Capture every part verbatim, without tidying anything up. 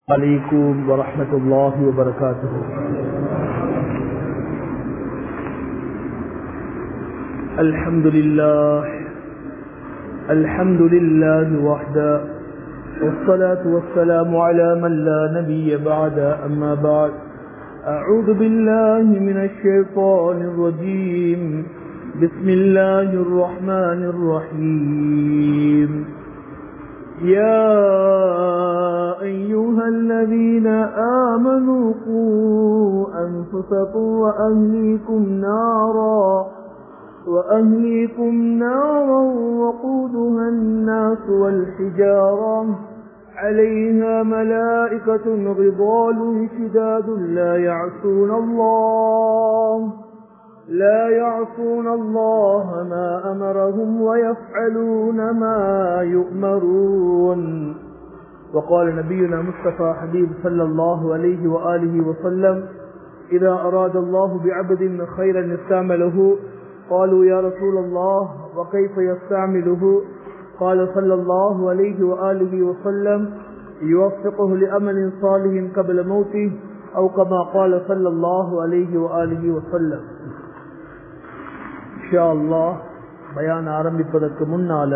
عليكم ورحمة الله وبركاته. الحمد لله الحمد لله وحده والصلاة والسلام على من لا نبي بعد. أما بعد، أعوذ بالله من الشيطان الرجيم. بسم الله الرحمن الرحيم. يا أيها الذين آمنوا قوا أنفسكم وأهليكم نارا وأهليكم نارا وقودها الناس والحجارة عليها ملائكة غضال شداد لا يعصون الله لا يعصون الله ما أمرهم ويفعلون ما يؤمرون. وقال نبينا مصطفى حبيب صلى الله عليه وآله وسلم: إذا أراد الله بعبد خيرا يستعمله. قالوا يا رسول الله وكيف يستعمله؟ قال صلى الله عليه وآله وسلم: يوفقه لأمل صالح قبل موته، أو كما قال صلى الله عليه وآله وسلم. இன்ஷா அல்லாஹ் பயான் ஆரம்பிப்பதற்கு முன்னால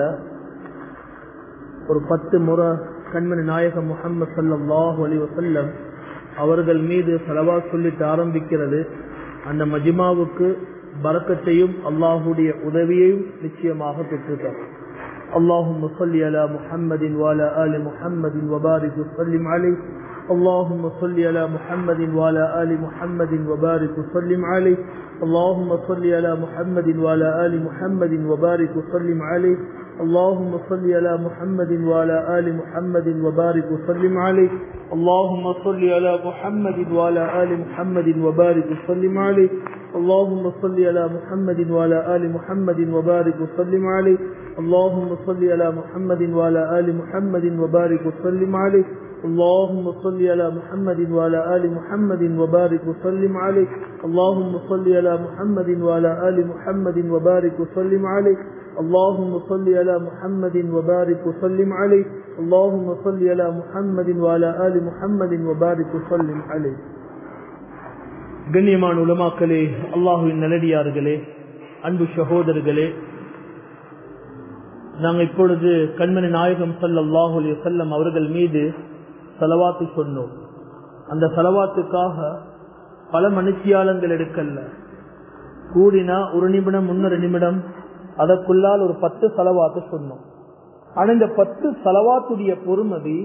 ஒரு பத்து முறை கண்மணி நாயகம் முஹம்மது ஸல்லல்லாஹு அலைஹி வஸல்லம் அவர்கள் மீது ஸலவாத் சொல்லிட்டு ஆரம்பிக்கிறது அந்த மஜ்மாவுக்கு பரக்கத்தையும் அல்லாஹ்வுடைய உதவியையும் நிச்சயமாக பெற்றுத்தார். அல்லாஹும்ம ஸல்லி அலா முஹம்மதின் வ அலா ஆலி முஹம்மதின் வ பாரிக் வ ஸல்லிம் அலைஹி. اللهم صل على محمد وعلى آل محمد وبارك وسلم عليه. اللهم صل على محمد وعلى آل محمد وبارك وسلم عليه. اللهم صل على محمد وعلى آل محمد وبارك وسلم عليه. اللهم صل على محمد وعلى آل محمد وبارك وسلم عليه. اللهم صل على محمد وعلى آل محمد وبارك وسلم عليه. اللهم صل على محمد وعلى آل محمد وبارك وسلم عليه. اللهم صل على محمد وعلى آل محمد وبارك وسلم عليه. اللهم صل على محمد وعلى آل محمد وبارك وسلم عليه. اللهم صل على محمد وبارك وسلم عليه. اللهم صل على محمد وعلى آل محمد وبارك وسلم عليه. கண்ணியமான உலமாக்களே, அல்லாஹ்வின் நல்லடியார்களே, அன்பு சகோதரர்களே, நாங்கள் இப்பொழுது கண்மணி நாயகம் ஸல்லல்லாஹு அலைஹி வஸல்லம் அவர்கள் மீது ஸலவாத்து சொன்னோம். அந்த ஸலவாத்துக்காக பல மனுஷியாலங்கள் எடுக்கல, கூடினா ஒரு நிமிடம் முன்னொரு நிமிடம் அதற்குள்ளால் ஒரு பத்து ஸலவாத்து சொன்னோம். ஆனா இந்த பத்து ஸலவாத்துடைய பொறுமதி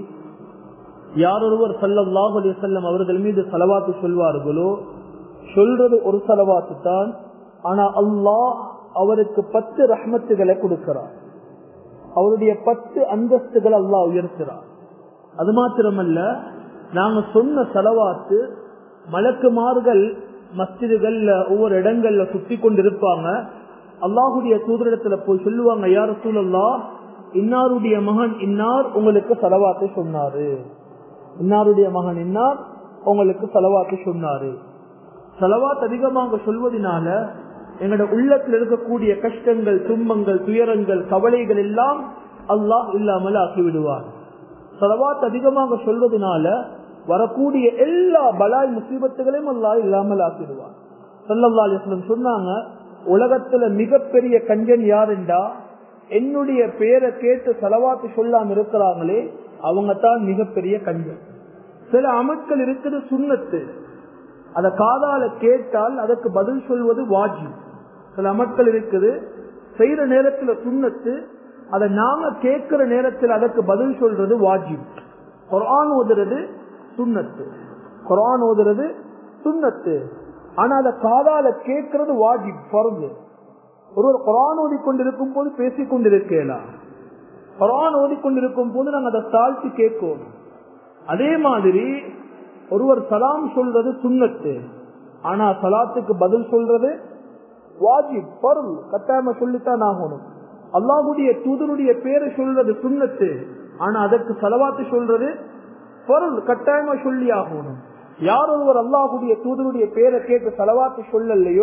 யாரொருவர் ஸல்லல்லாஹு அலைஹி வஸல்லம் அவர்கள் மீது ஸலவாத்து சொல்வார்களோ சொல்றது ஒரு ஸலவாத்து தான். ஆனா அல்லாஹ் அவருக்கு பத்து ரஹ்மத்துகளை கொடுக்கிறார், அவருடைய பத்து அந்தஸ்துகள் அல்லாஹ் உயர்த்துறார். அது மாத்திரமல்ல, நாங்க சொன்ன ஸலவாத்து மலக்குமார்கள் மஸ்ஜிதுகள்ல ஒவ்வொரு இடங்கள்ல சுத்தி கொண்டிருப்பாங்க. அல்லாஹுடைய தூதரிடத்துல போய் சொல்லுவாங்க, யா ரசூலல்லாஹ், இன்னாருடைய மகன் இன்னார் உங்களுக்கு ஸலவாத்து சொன்னாரு, இன்னாருடைய மகன் இன்னார் உங்களுக்கு ஸலவாத்து சொன்னாரு. ஸலவாத் அதிகமாக சொல்வதனால எங்களோட உள்ளத்தில் இருக்கக்கூடிய கஷ்டங்கள், துன்பங்கள், துயரங்கள், கவலைகள் எல்லாம் அல்லாஹ் இல்லாமல் ஆக்கிவிடுவார். ஸலவாத் அதிகமாக சொல்வதனால வரக்கூடிய எல்லா பலாய் முசீபத்துகளையும் அல்லாஹ் இல்லாமல் ஆக்கிடுவார். ஸல்லல்லாஹு அலைஹி வஸல்லம் சொன்னாங்க, உலகத்துல மிகப்பெரிய கஞ்சன் யார் என்றா என்னுடைய பேரை கேட்டு ஸலவாத்து சொல்லாம இருக்கிறாங்களே அவங்க தான் மிகப்பெரிய கஞ்சன். சில அமல்கள் இருக்குது சுன்னத்து, அத காதால கேட்டால் அதற்கு பதில் சொல்வது வாஜிப். சில அமல்கள் இருக்குது செய்யற நேரத்துல சுன்னத்து, அதை நாம கேட்கிற நேரத்தில் அதற்கு பதில் சொல்றது வாஜிப். குர்ஆன் ஓதுறது சுன்னத்து, குர்ஆன் ஓதுறது சுன்னத்து, ஆனா அதை காதால கேட்கறது வாஜிப், ஃபர்து. ஒருவர் குர்ஆன் ஓதிக்கொண்டிருக்கும் போது பேசிக் கொண்டிருக்கலாம், குர்ஆன் ஓதிக்கொண்டிருக்கும் போது நாங்க அதை தாழ்த்தி கேட்கணும். அதே மாதிரி ஒருவர் சலாம் சொல்றது சுன்னத்து, ஆனா சலாத்துக்கு பதில் சொல்றது வாஜிப், ஃபர்து, கட்டாயமா சொல்லித்தான் ஆகணும். அல்லாஹ்வுடைய தூதருடைய பேரை சொல்றது சுன்னத்து, ஆனா அதற்கு ஸலவாத்து சொல்றது ஃபர்து, கட்டாயமா சொல்லி ஆகணும். யார் ஒருவர் அல்லாஹ்வுடைய தூதருடைய பேரை கேட்டு ஸலவாத்து சொல்லலையோ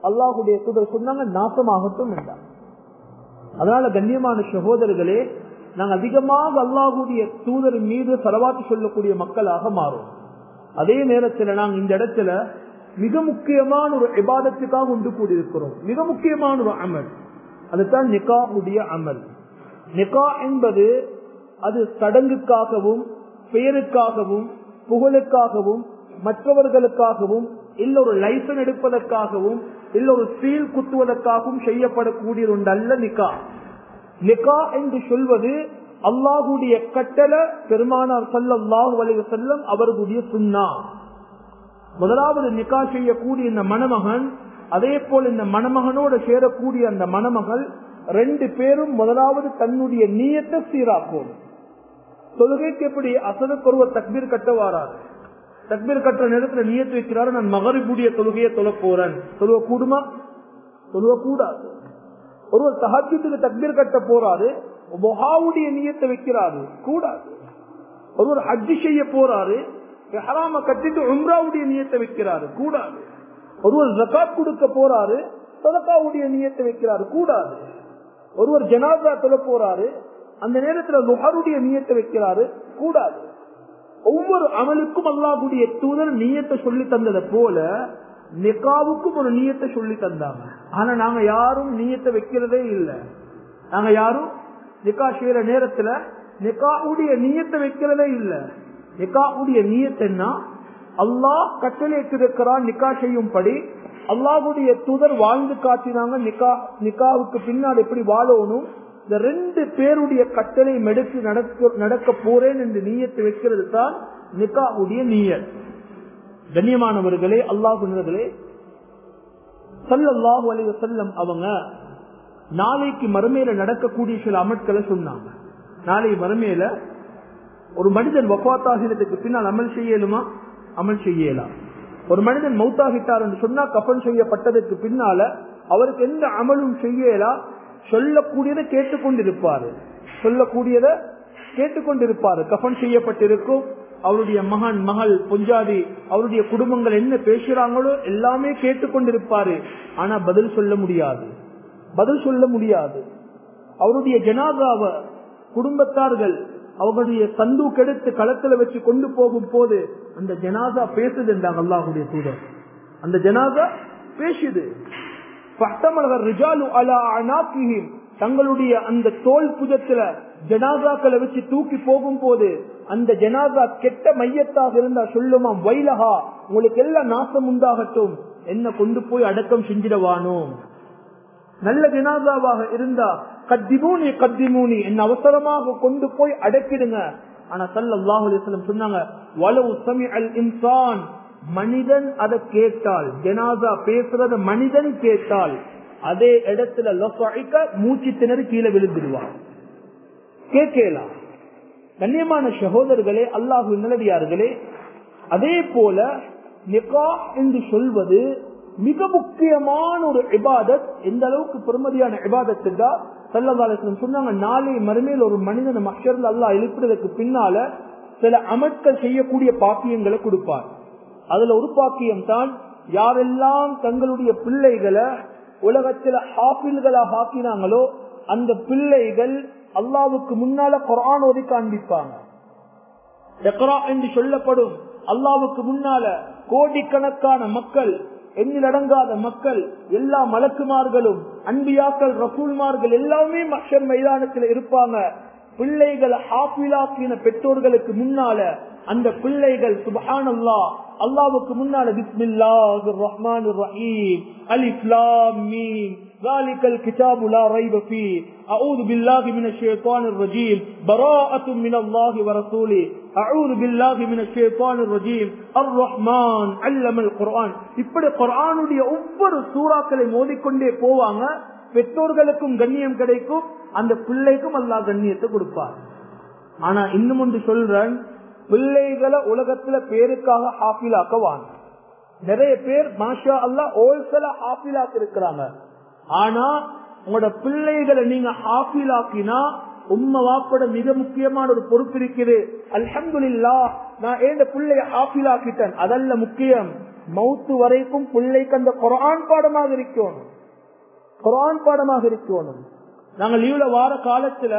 அல்லாஹ்வுடைய தூதர் சொன்னாங்க நாசமாகட்டும் என்றார். அதனால கண்ணியமான சகோதரர்களே, நாங்கள் அதிகமாக அல்லாஹ்வுடைய தூதர் மீது ஸலவாத் சொல்லக்கூடிய மக்களாக மாறும். அதே நேரத்தில் நாங்கள் இந்த இடத்துல மிக முக்கியமான ஒரு இபாதத்துக்காக ஒன்று கூடியிருக்கிறோம். மிக முக்கியமான ஒரு அமல், அதுதான் நிகாஹுடைய அமல். நிகா என்பது அது சடங்குக்காகவும் பெயருக்காகவும் புகழுக்காகவும் மற்றவர்களுக்காகவும் இல்ல ஒரு லைசன்ஸ் எடுப்பதற்காகவும் இல்ல ஒரு சீல் குத்துவதற்காகவும் செய்யப்படக்கூடிய ஒன்று அல்ல நிகா. நிகா என்று சொல்வது அல்லாஹ்வுடைய கட்டளை, பெருமானார் ஸல்லல்லாஹு அலைஹி வஸல்லம் அவர்களுடைய சுன்னா. முதலாவது நிகா செய்யக்கூடிய இந்த மணமகன், அதே போல் இந்த மணமகனோடு சேரக்கூடிய அந்த மணமகள் ரெண்டு பேரும் முதலாவது தன்னுடைய நியத்தை சீராக்கும். தொழுகைக்கு எப்படி அசனுக்கு ஒருவர் தக்பீர் கட்ட வாரார், தக்பீர் கட்டுற நேரத்தில் நியத்து வைக்கிறாரு, நான் மகரிபுடைய தொழுகையை தொழ போறேன், தொழுவ கூடுமா? தொழுவ கூடாது. ஒருவர் தஹஜ்ஜுதுக்கு தக்பீர் கட்ட போறாரு, முஹாவுடைய நியத்தை வைக்கிறாரு, கூடாது. ஒருவர் ஹஜ் செய்ய போறாரு, இஹ்ராம கட்டிட்டு உம்ராவுடைய நியத்தை வைக்கிறாரு, கூடாது. ஒருவர் ஜகாத் கொடுக்க போறாரு, சதகாவுடைய நியத்தை வைக்கிறாரு, கூடாது. ஒருவர் ஜனாஸா தொழ போறாரு, அந்த நேரத்தில் லுஹருடைய நியத்தை வைக்கிறாரு, கூடாது. ஒவ்வொரு அமலுக்கும் அல்லாஹ்வுடைய தூதர் நியத்தை சொல்லி தந்ததை போல நிகாவுக்கும் ஒரு நியத்தை சொல்லி தந்தாங்க. ஆனா நாங்க யாரும் நியத்தை வைக்கிறதே இல்லை. நாங்க யாரும் நிகா செய்யற நேரத்துல நிகாவுடைய நியத்தை வைக்கிறதே இல்லை. நிகாவுடைய நியத்தை என்ன? அல்லாஹ் கட்டளையிட்டிருக்கிறான் நிகா செய்யும்படி, அல்லாஹ்வுடைய தூதர் வாழ்ந்து காட்டினாங்க நிகா நிகாவுக்கு பின்னால் எப்படி வாழணும், இந்த ரெண்டு பேருடைய கட்டளை மெடுத்து நடக்க நடக்க போறேன் என்று நியத்தை வைக்கிறது தான் நிகாவுடைய நியத். கண்ணியமானவர்களே, அல்லாஹ்வுடைய ஸல்லல்லாஹு அலைஹி வஸல்லம் அவங்க நாளைக்கு மறுமையில நடக்கக்கூடிய சில அமல்களை சொன்னாங்க. நாளை மறுமையில ஒரு மனிதன் வஃபாத்தாகிறதுக்கு பின்னால் அமல் செய்யலுமா? அமல் செய்யலாம். ஒரு மனிதன் மௌத்தாகிட்டார் என்று சொன்னா கஃபன் செய்யப்பட்டதற்கு பின்னால அவருக்கு எந்த அமலும் செய்யலாம், சொல்லக்கூடியதை கேட்டுக்கொண்டிருப்பாரு, சொல்லக்கூடியதை கேட்டுக்கொண்டிருப்பாரு. கஃபன் செய்யப்பட்டிருக்கும், அவருடைய மகன் மகள் பொஞ்சாதி அவருடைய குடும்பங்கள் என்ன பேசுறாங்களோ எல்லாமே கேட்டுக்கொண்டிருப்பாரு. ஆனா பதில் சொல்ல முடியாது, பதில் சொல்ல முடியாது. அவருடைய ஜனாதாவை குடும்பத்தார்கள் அவர்களுடைய சந்தூக் எடுத்து களத்துல வச்சு கொண்டு போகும் போது அந்த ஜனாதா பேசுது என்றாங்க அல்லாஹ்வுடைய தூதர். அந்த ஜனாதா பேசுது. தங்களுடைய அந்த தோல் புஜத்துல ஜனாதாக்களை வச்சு தூக்கி போகும் போது அந்த ஜனாதா கெட்ட மையத்தாக இருந்தா சொல்லுமா, வைலஹா, உங்களுக்கு எல்லாம் நாசம் உண்டாகட்டும், என்ன கொண்டு போய் அடக்கம் செஞ்சிடவானோ. நல்ல ஜனாதாவாக இருந்தா கத்திமூனி கத்திமூனி, என்ன அவசரமாக கொண்டு போய் அடக்கிடுங்க. ஆனா ஸல்லல்லாஹு அலைஹி வஸல்லம் சொன்னாங்க, வலவு சமிஅல் இன்சான், மனிதன் அதை கேட்டால், ஜனாதா பேசுறத மனிதன் கேட்டால் அதே இடத்துல லஃபஇக, மூச்சு திணறி கீழே விழுந்துடுவார், கேட்கலாம். கண்ணியமான சகோதரர்களே, அல்லாஹ்வின் நல்லடியார்களே, அதே போல நிகாஹ் என்று சொல்வது மிக முக்கியமான ஒரு இபாதத். எந்த அளவுக்கு பெருமதியான இபாதத் என்றா ஸல்லல்லாஹு அலைஹி வஸல்லம் சொன்னாங்க, நாளை மறுமையில் ஒரு மனிதன் மஹ்ஷர்ல அல்லாஹ் எழுப்புறதுக்கு பின்னால சில அமல்கள் செய்யக்கூடிய பாக்கியங்களை கொடுப்பார். அதுல ஒரு பாக்கியம் தான் யாரெல்லாம் தங்களுடைய பிள்ளைகளை உலகத்துல ஹாஃபில்களாக ஆக்கினாங்களோ அந்த பிள்ளைகள் அல்லாஹ்வுக்கு முன்னால குர்ஆன் ஓதி காண்பிப்பாங்க. இக்ரா என்று சொல்லப்படும். அல்லாஹ்வுக்கு முன்னால கோடிக்கணக்கான மக்கள், எண்ணிலடங்காத மக்கள், எல்லா மலக்குமார்களும் அன்பியாக்கள் ரசூல்மார்கள் எல்லாமே மஹ்ஷர் மைதானத்தில் இருப்பாங்க. பிள்ளைகள் ஹாஃபிலாக்கின பெற்றோர்களுக்கு முன்னால அந்த பிள்ளைகள் சுப்ஹானல்லாஹ் அல்லாஹ்வுக்கு முன்னால பிஸ்மில்லாஹிர் ரஹ்மானிர் ரஹீம், அலிஃப் லாம் மீம், ذلكல் கிதாபு லா ரைப ஃபீ, அஊது பில்லாஹி மினஷ் ஷைத்தானிர் ரஜீம், பராஅத்தும் மினல்லாஹி வ ரசூலிஹி, அஊது பில்லாஹி மினஷ் ஷைத்தானிர் ரஜீம், அர் ரஹ்மான் அல்லமல் குர்ஆன். இப்படி குர்ஆனுடைய ஒவ்வொரு சூறாக்களை மோதிக்கொண்டே போவாங்க. பெற்றோர்களுக்கும் கண்ணியம் கிடைக்கும், அந்த பிள்ளைக்கும் அல்லாஹ் கண்ணியத்தை கொடுப்பார். ஆனா இன்னும் ஒன்று சொல்றேன், பிள்ளைகளை உலகத்துல பேருக்காக ஹாஃபிலாக்குவாங்க. நிறைய பேர் மாஷா அல்லாஹ் ஹோல்சேல ஹாஃபிலாக்கு இருக்கிறாங்க. ஆனா உங்களோட பிள்ளைகளை நீங்க ஹாஃபிலாக்கினா உம்ம வாப்பட மிக முக்கியமான ஒரு பொறுப்பு இருக்குது. அல்ஹம்துலில்லாஹ், நான் ஏன் பிள்ளைய ஹாஃபிலாக்கிட்டேன், அதல்ல முக்கியம். மௌத்து வரைக்கும் பிள்ளைக்கு அந்த குர்ஆன் பாடமாக இருக்கணும், குர்ஆன் பாடமாக இருக்கணும். நாங்க லீவ்ல வார காலத்துல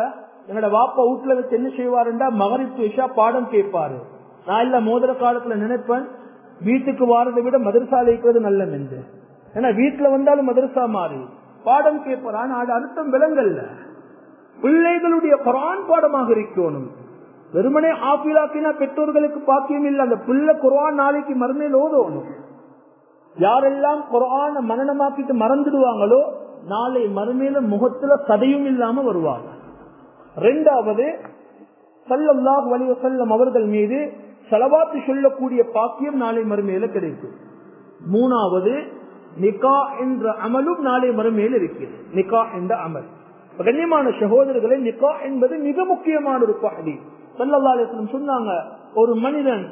எங்களோட வாப்பா வீட்டுல வச்சு என்ன செய்வாருண்டா மகரிப் இஷா பாடம் கேட்பாரு. நான் இல்ல மோதிர காலத்துல நினைப்பேன் வீட்டுக்கு வாரதை விட மதரசால இருக்கிறது நல்லம் என்று. ஏன்னா வீட்டுல வந்தாலும் மதரசா மாறி பாடம் கேட்பார். ஆனா அது அர்த்தம் விலங்கல்ல. பிள்ளைகளுடைய குர்ஆன் பாடமாக இருக்கணும். வெறுமனே ஆபிலாக்கினா பெற்றோர்களுக்கு பாக்கியம் இல்லை. அந்த பிள்ளை குர்ஆன் நாளைக்கு மறுமையில் ஓதணும். யாரெல்லாம் குர்ஆனை மனனமாக்கிட்டு மறந்துடுவாங்களோ நாளை மறுமையில முகத்துல சதையும் இல்லாம வருவாங்க. ரெண்டாவது ஸல்லல்லாஹு அலைஹி வஸல்லம் அவர்கள் மீது ஸலவாத் சொல்லக்கூடிய பாக்கியம் நாளை மறுமையில கிடைக்கும். மூணாவது நிகா என்ற அமலும் நாளை மறுமையில் இருக்கிறது. நிகா என்ற அமல் கண்ணியமான சகோதரர்களை, நிகா என்பது மிக முக்கியமான ஒரு பகுதி. ஸல்லல்லாஹு அலைஹி வஸல்லம் சொன்னாங்க, ஒரு மனிதன்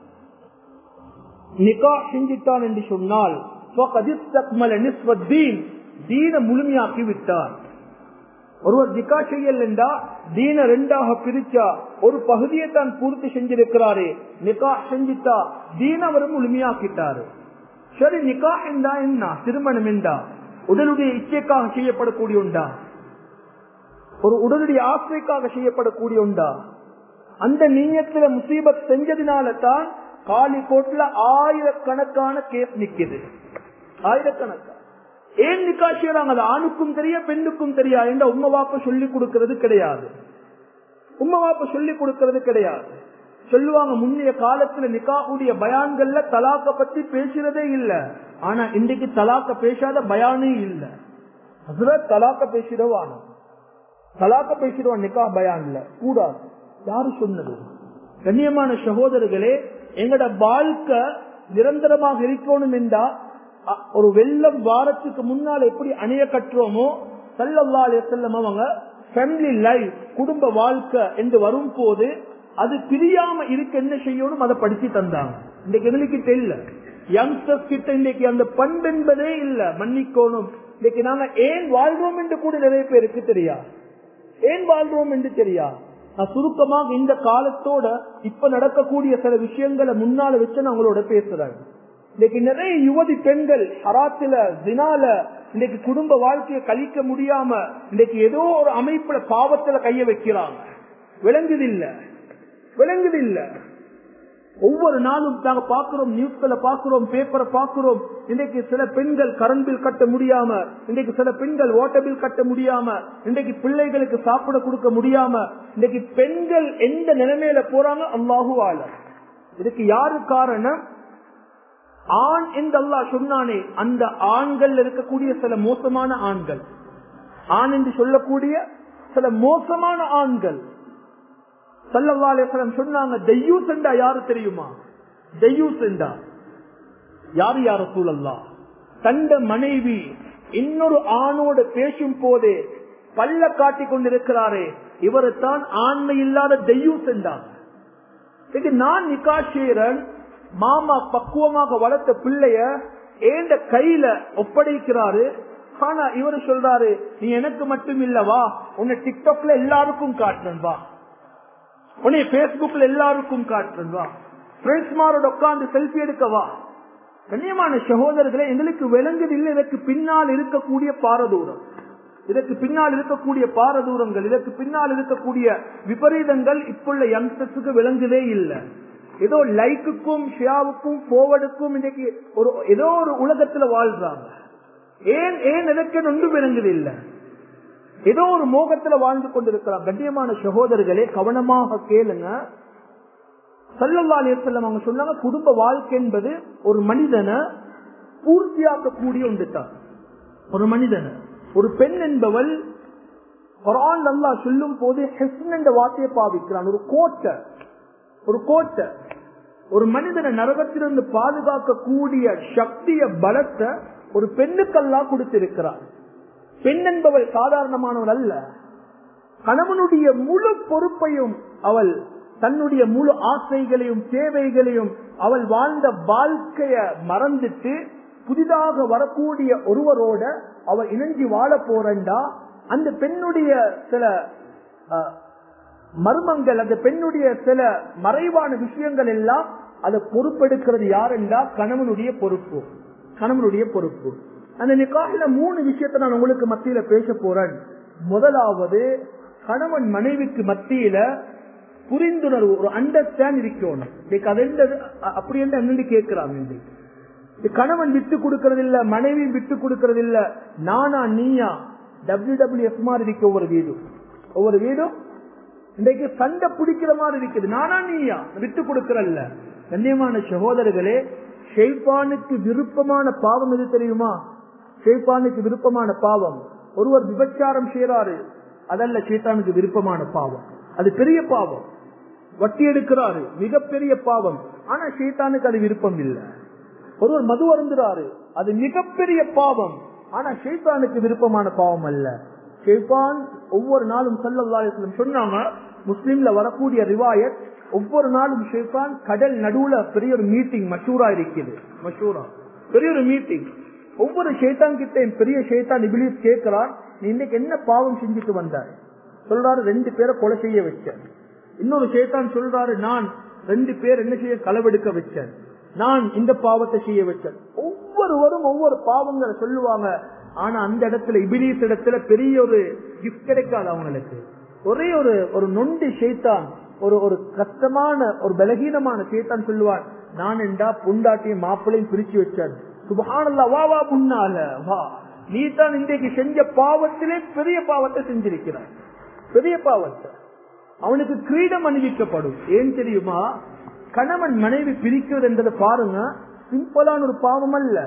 நிகா செஞ்சிட்டான் என்று சொன்னால் தீன முழுமையாக்கி விட்டார். ஒருவர் நிகா செய்யல் என்றா தீன ரெண்டாக பிரிச்சா ஒரு பகுதியை தான் பூர்த்தி செஞ்சிருக்கிறாரு. நிகா செஞ்சிட்டா தீன அவர் முழுமையாக்கிட்டாரு. சரி, நிகா என்றா என்ன? திருமணம் என்றா உடலுடைய இச்சைக்காக செய்யப்படக்கூடிய உண்டா? ஒரு உடலுடைய ஆசைக்காக செய்யப்படக்கூடிய உண்டா? அந்த நீயத்துல முசீபத் செஞ்சதினால தான் காலி கோட்ல ஆயிரக்கணக்கான கேஸ் நிக்குது. ஆயிரக்கணக்கான ஏன் நிக்கா செய்யறாங்க? அது ஆணுக்கும் தெரிய பெண்ணுக்கும் தெரியா என்ற உம்மா வாப்ப சொல்லி கொடுக்கிறது கிடையாது. உம்மா வாப்ப சொல்லி கொடுக்கிறது கிடையாது. சொல்லுவாங்க முன்னைய காலத்துல நிக்காவுடைய பயான்கள்ல தலாக்க பத்தி பேசுறதே இல்ல. ஆனா இன்றைக்கு தலாக்க பேசாத பயானே இல்ல. ஹஸ்ரத் தலாக்க பேசிடுவான், தலாக்க பேசிடுவான் நிக்கா பயான்ல கூடாது. யாரு சொன்னது? கண்ணியமான சகோதரர்களே, எங்கட வாழ்க்கை நிரந்தரமாக இருக்கணும் என்றா ஒரு வெள்ளம் வாரத்துக்கு முன்னால் எப்படி அணைய கட்டுறோமோ ஸல்லல்லாஹு அலைஹி வஸல்லம் அவங்க ஃபேமிலி லைஃப் குடும்ப வாழ்க்கை என்று வரும் போது அது பிரியாம இருக்க என்ன செய்யணும் அதை படிச்சு தந்தாங்க. இன்னைக்கு எங்களுக்கு தெரியல, யங்ஸ்டர்ஸ் கிட்ட இன்னைக்கு அந்த பண்பு என்பதே இல்ல. மன்னிக்கணும், இன்னைக்கு நாங்க ஏன் வாழ்றோம் என்று கூட நிறைய பேருக்கு தெரியா. ஏன் வாழ்றோம் என்று தெரியா. நான் சுருக்கமாக இந்த காலத்தோட இப்ப நடக்கக்கூடிய சில விஷயங்களை முன்னால வச்சு நான் உங்களோட பேசுறேன். இன்னைக்கு நிறைய யுவதி பெண்கள் ஹராத்துல ஜினால இன்னைக்கு குடும்ப வாழ்க்கையை கழிக்க முடியாம இன்னைக்கு ஏதோ ஒரு அமைப்புல பாவத்துல கைய வைக்கிறாங்க. விளங்குதில்ல, விளங்குதில்ல. ஒவ்வொரு நாளும் நாங்க பாக்குறோம், நியூஸ்ல பாக்குறோம், பேப்பரை பாக்குறோம். இன்னைக்கு சில பெண்கள் கரண்ட் பில் கட்ட முடியாம, இன்னைக்கு சில பெண்கள் வாட்டர் பில் கட்ட முடியாம, இன்னைக்கு பிள்ளைகளுக்கு சாப்பிட கொடுக்க முடியாம, இன்னைக்கு பெண்கள் எந்த நிலைமையில போறாங்க அல்லாஹு ஆலம். இதுக்கு யாரு காரணம்? ஆண் என்று அல்லாஹ் சொன்னானே அந்த ஆண்கள் இருக்கக்கூடிய சில மோசமான ஆண்கள், ஆண் என்று சொல்லக்கூடிய சில மோசமான ஆண்கள். ஸல்லல்லாஹு அலைஹி வஸல்லம் சொன்னாங்க, தய்யூஸ் என்றா யாரு தெரியுமா? தய்யூஸ் என்றா யாரு? யா ரசூலல்லாஹ், தந்த மனைவி இன்னொரு ஆணோடு பேசும் போதே பல்ல காட்டிக் கொண்டிருக்கிறாரே இவரை தான் ஆண்மை இல்லாத தய்யூஸ் என்றாங்க. இது நான் நிக்கா செய்றேன், மாமா பக்குவமாக வளர்த்த பிள்ளைய ஏண்ட கையில ஒப்படைக்கிறாரு. ஆனா இவரு சொல்றாரு, நீ எனக்கு மட்டும் இல்லவா, உன்னை டிக்டாக்ல எல்லாருக்கும் காட்டுறேன் வா, உன்னை பேஸ்புக்ல எல்லாருக்கும் காட்டுறேன் வா, ஃப்ரெண்ட்ஸ்மாரோட உட்கார்ந்து செல்ஃபி எடுக்கவா. கண்ணியமான சகோதரர்களே, எங்களுக்கு விளங்குதில்லை இதற்கு பின்னால் இருக்கக்கூடிய பாரதூரம், இதற்கு பின்னால் இருக்கக்கூடிய பாரதூரங்கள், இதற்கு பின்னால் இருக்கக்கூடிய விபரீதங்கள் இப்ப யங்ஸ்டர்ஸுக்கு விளங்குதே இல்லை. ஏதோ லைக்குக்கும் ஷேருக்கும் போவர்டுக்கும் இன்னைக்கு ஒரு ஏதோ ஒரு உலகத்துல வாழ்றாங்க. ஏன் ஏன் எதற்கு ஒன்று விளங்குது இல்ல, ஏதோ ஒரு மோகத்துல வாழ்ந்து கொண்டிருக்கிறாங்க. கண்ணியமான சகோதரர்களே, கவனமாக கேளுங்க. ஸல்லல்லாஹு அலைஹி வஸல்லம் அவங்க சொன்னாங்க, குடும்ப வாழ்க்கை என்பது ஒரு மனிதனை பூர்த்தியாக்கக்கூடிய ஒன்று தான். ஒரு மனிதனை, ஒரு பெண் என்பவள் குர்ஆன் அல்லாஹ் சொல்லும் போது ஹிஸ்ன் என்ற வார்த்தையை பாவிக்கிறான். ஒரு கோட்டை, ஒரு கோட்டை, ஒரு மனிதனை நரகத்திலிருந்து பாதுகாக்கக்கூடிய சக்திய பலத்தை ஒரு பெண்ணுக்கெல்லாம் கொடுத்திருக்கிறார். பெண் என்பவள் சாதாரணமானவள் அல்ல. கணவனுடைய முழு பொறுப்பையும் அவள், தன்னுடைய முழு ஆசைகளையும் தேவைகளையும் அவள் வாழ்ந்த வாழ்க்கைய மறந்துட்டு புதிதாக வரக்கூடிய ஒருவரோட அவள் இணைஞ்சு வாழ போறண்டா அந்த பெண்ணுடைய சில மர்மங்கள், அந்த பெண்ணுடைய சில மறைவான விஷயங்கள் எல்லாம் அதை பொறுப்பெடுக்கிறது யாருண்டா கணவனுடைய பொறுப்பு, கணவனுடைய பொறுப்பு. அந்த நிக்காஹ்ல மூணு விஷயத்தை நான் உங்களுக்கு மத்தியில பேச போறேன். முதலாவது கணவன் மனைவிக்கு மத்தியில புரிந்துணர்வு, ஒரு அண்டர்ஸ்டாண்ட் இருக்கணும். அப்படி என்று என்னன்னு கேட்கிறாங்க. கணவன் விட்டு கொடுக்கறது இல்ல, மனைவி விட்டு கொடுக்கறது இல்ல, நானா நீயா டபிள்யூ டபிள்யூ எஃப் மாதிரி இருக்கு ஒவ்வொரு வீடும். ஒவ்வொரு வீடும் இன்றைக்கு சண்டை பிடிக்கிற மாதிரி இருக்குது. நானா நீயா விட்டு கொடுக்கறல்ல. கண்ணியமான சகோதரர்களே, ஷைத்தானுக்கு விருப்பமான பாவம் எது தெரியுமா? ஷைத்தானுக்கு விருப்பமான பாவம், ஒருவர் விபச்சாரம் செய்யறாரு, அதல்ல ஷைத்தானுக்கு விருப்பமான பாவம். அது பெரிய பாவம். வட்டி எடுக்கிறாரு, மிகப்பெரிய பாவம். ஆனா ஷைத்தானுக்கு அது விருப்பம் இல்லை. ஒருவர் மது அருந்துறாரு, அது மிகப்பெரிய பாவம். ஆனா ஷைத்தானுக்கு விருப்பமான பாவம் அல்ல. ஷைத்தான் ஒவ்வொரு நாளும் ஸல்லல்லாஹு அலைஹி வஸல்லம் சொன்னாங்க, முஸ்லிம்ல வரக்கூடிய ரிவாயத், ஒவ்வொரு நாளும் ஷைத்தான் கடல் நடுவுல பெரிய ஒரு மீட்டிங் மஷூரா இருக்குது. மஷூரா பெரிய ஒரு மீட்டிங். ஒவ்வொரு ஷைத்தான் கிட்ட பெரிய ஷைத்தான் இப்லீஸ் கேட்கிறார், நீ இன்னைக்கு என்ன பாவம் செஞ்சுட்டு வந்தார்? சொல்றாரு, ரெண்டு பேரை கொலை செய்ய வச்சேன். இன்னொரு ஷைத்தான் சொல்றாரு, நான் ரெண்டு பேர் என்ன செய்ய களவெடுக்க வச்சேன், நான் இந்த பாவத்தை செய்ய வச்சேன். ஒவ்வொருவரும் ஒவ்வொரு பாவங்களை சொல்லுவாங்க. ஆனா அந்த இடத்துல இப்லீஸ் இடத்துல பெரிய ஒரு கிஃப்ட் கிடைக்காது அவங்களுக்கு. ஒரே ஒரு ஒரு நொண்டி ஷைத்தான், ஒரு ஒரு கஷ்டமான ஒரு பலகீனமான ஷைத்தான் சொல்லுவான், நான் என்றா புண்டாட்டியும் மாப்பிளையும் பிரிச்சு வச்சேன். சுப்ஹானல்லாஹ், வா வா முன்னால வா, நீ தான் இன்றைக்கு செஞ்ச பாவத்திலே பெரிய பாவத்தை செஞ்சிருக்கிறாய், பெரிய பாவத்தை. அவனுக்கு கிரீடம் அணிவிக்கப்படும். ஏன் தெரியுமா? கணவன் மனைவி பிரிக்கிறது என்றதை பாருங்க, சிம்பிளான ஒரு பாவம் அல்ல.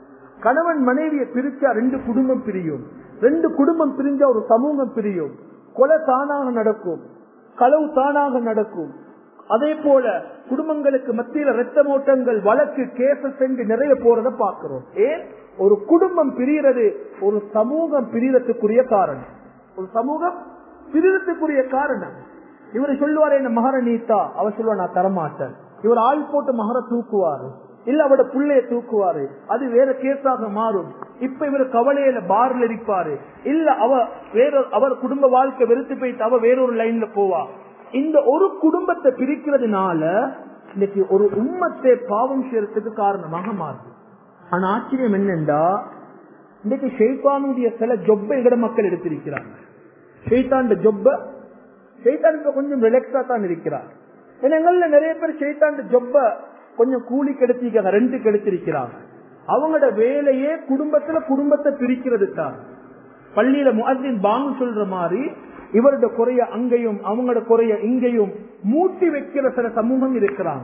கணவன் மனைவியை பிரிச்சா ரெண்டு குடும்பம் பிரியும், ரெண்டு குடும்பம் பிரிஞ்சா ஒரு சமூகம் பிரியும், கொலை தானாக நடக்கும், களவு தானாக நடக்கும். அதே போல குடும்பங்களுக்கு மத்தியில ரத்த ஓட்டங்கள், வழக்கு, கேசஸ் என்று நிறைய போறதை பார்க்கிறோம். ஏன்? ஒரு குடும்பம் பிரியறது ஒரு சமூகம் பிரியறதுக்குரிய காரணம். ஒரு சமூகம் பிரியறதுக்குரிய காரணம். இவரு சொல்லுவாரு, என்ன மகர நீத்தா, அவர் சொல்லுவா நான் தரமாட்டேன். இவர் ஆள் போட்டு மகர தூக்குவாரு, இல்ல அவட புள்ளைய தூக்குவாரு, அது வேற கேஸாக மாறும். இப்ப இவர் கவலையில பார்ல இருப்பாரு, இல்ல அவ வேற, அவர் குடும்ப வாழ்க்கை வெறுத்து போயிட்டு அவ வேறொரு லைன்ல போவா. இந்த ஒரு குடும்பத்தை பிரிக்கிறதுனால இன்னைக்கு ஒரு உம்மத்தை பாவம் செய்யறதுக்கு காரணமாக மாறுது. ஆனா ஆச்சரியம் என்னண்டா, இன்னைக்கு ஷைத்தானுடைய சில ஜொப்பை எங்கட மக்கள் எடுத்திருக்கிறாங்க. ஷைத்தான் ஜொப்ப, ஷைத்தான் இப்ப கொஞ்சம் ரிலாக்ஸா தான் இருக்கிறார். எங்கள்ல நிறைய பேர் ஷைத்தான் ஜொப்ப கொஞ்சம் கூலி கெடுத்திருக்காங்க, ரெண்டு கெடுத்திருக்கிறாங்க. அவங்களோட வேலையே குடும்பத்துல குடும்பத்தை பிரிக்கிறது தான். பள்ளியில முஅத்தின் பாங்கு சொல்ற மாதிரி இவரோட குறைய அங்கேயும் அவங்களோட குறைய இங்கேயும் மூட்டி வைக்கிற சில சமூகம் இருக்கிறாங்க.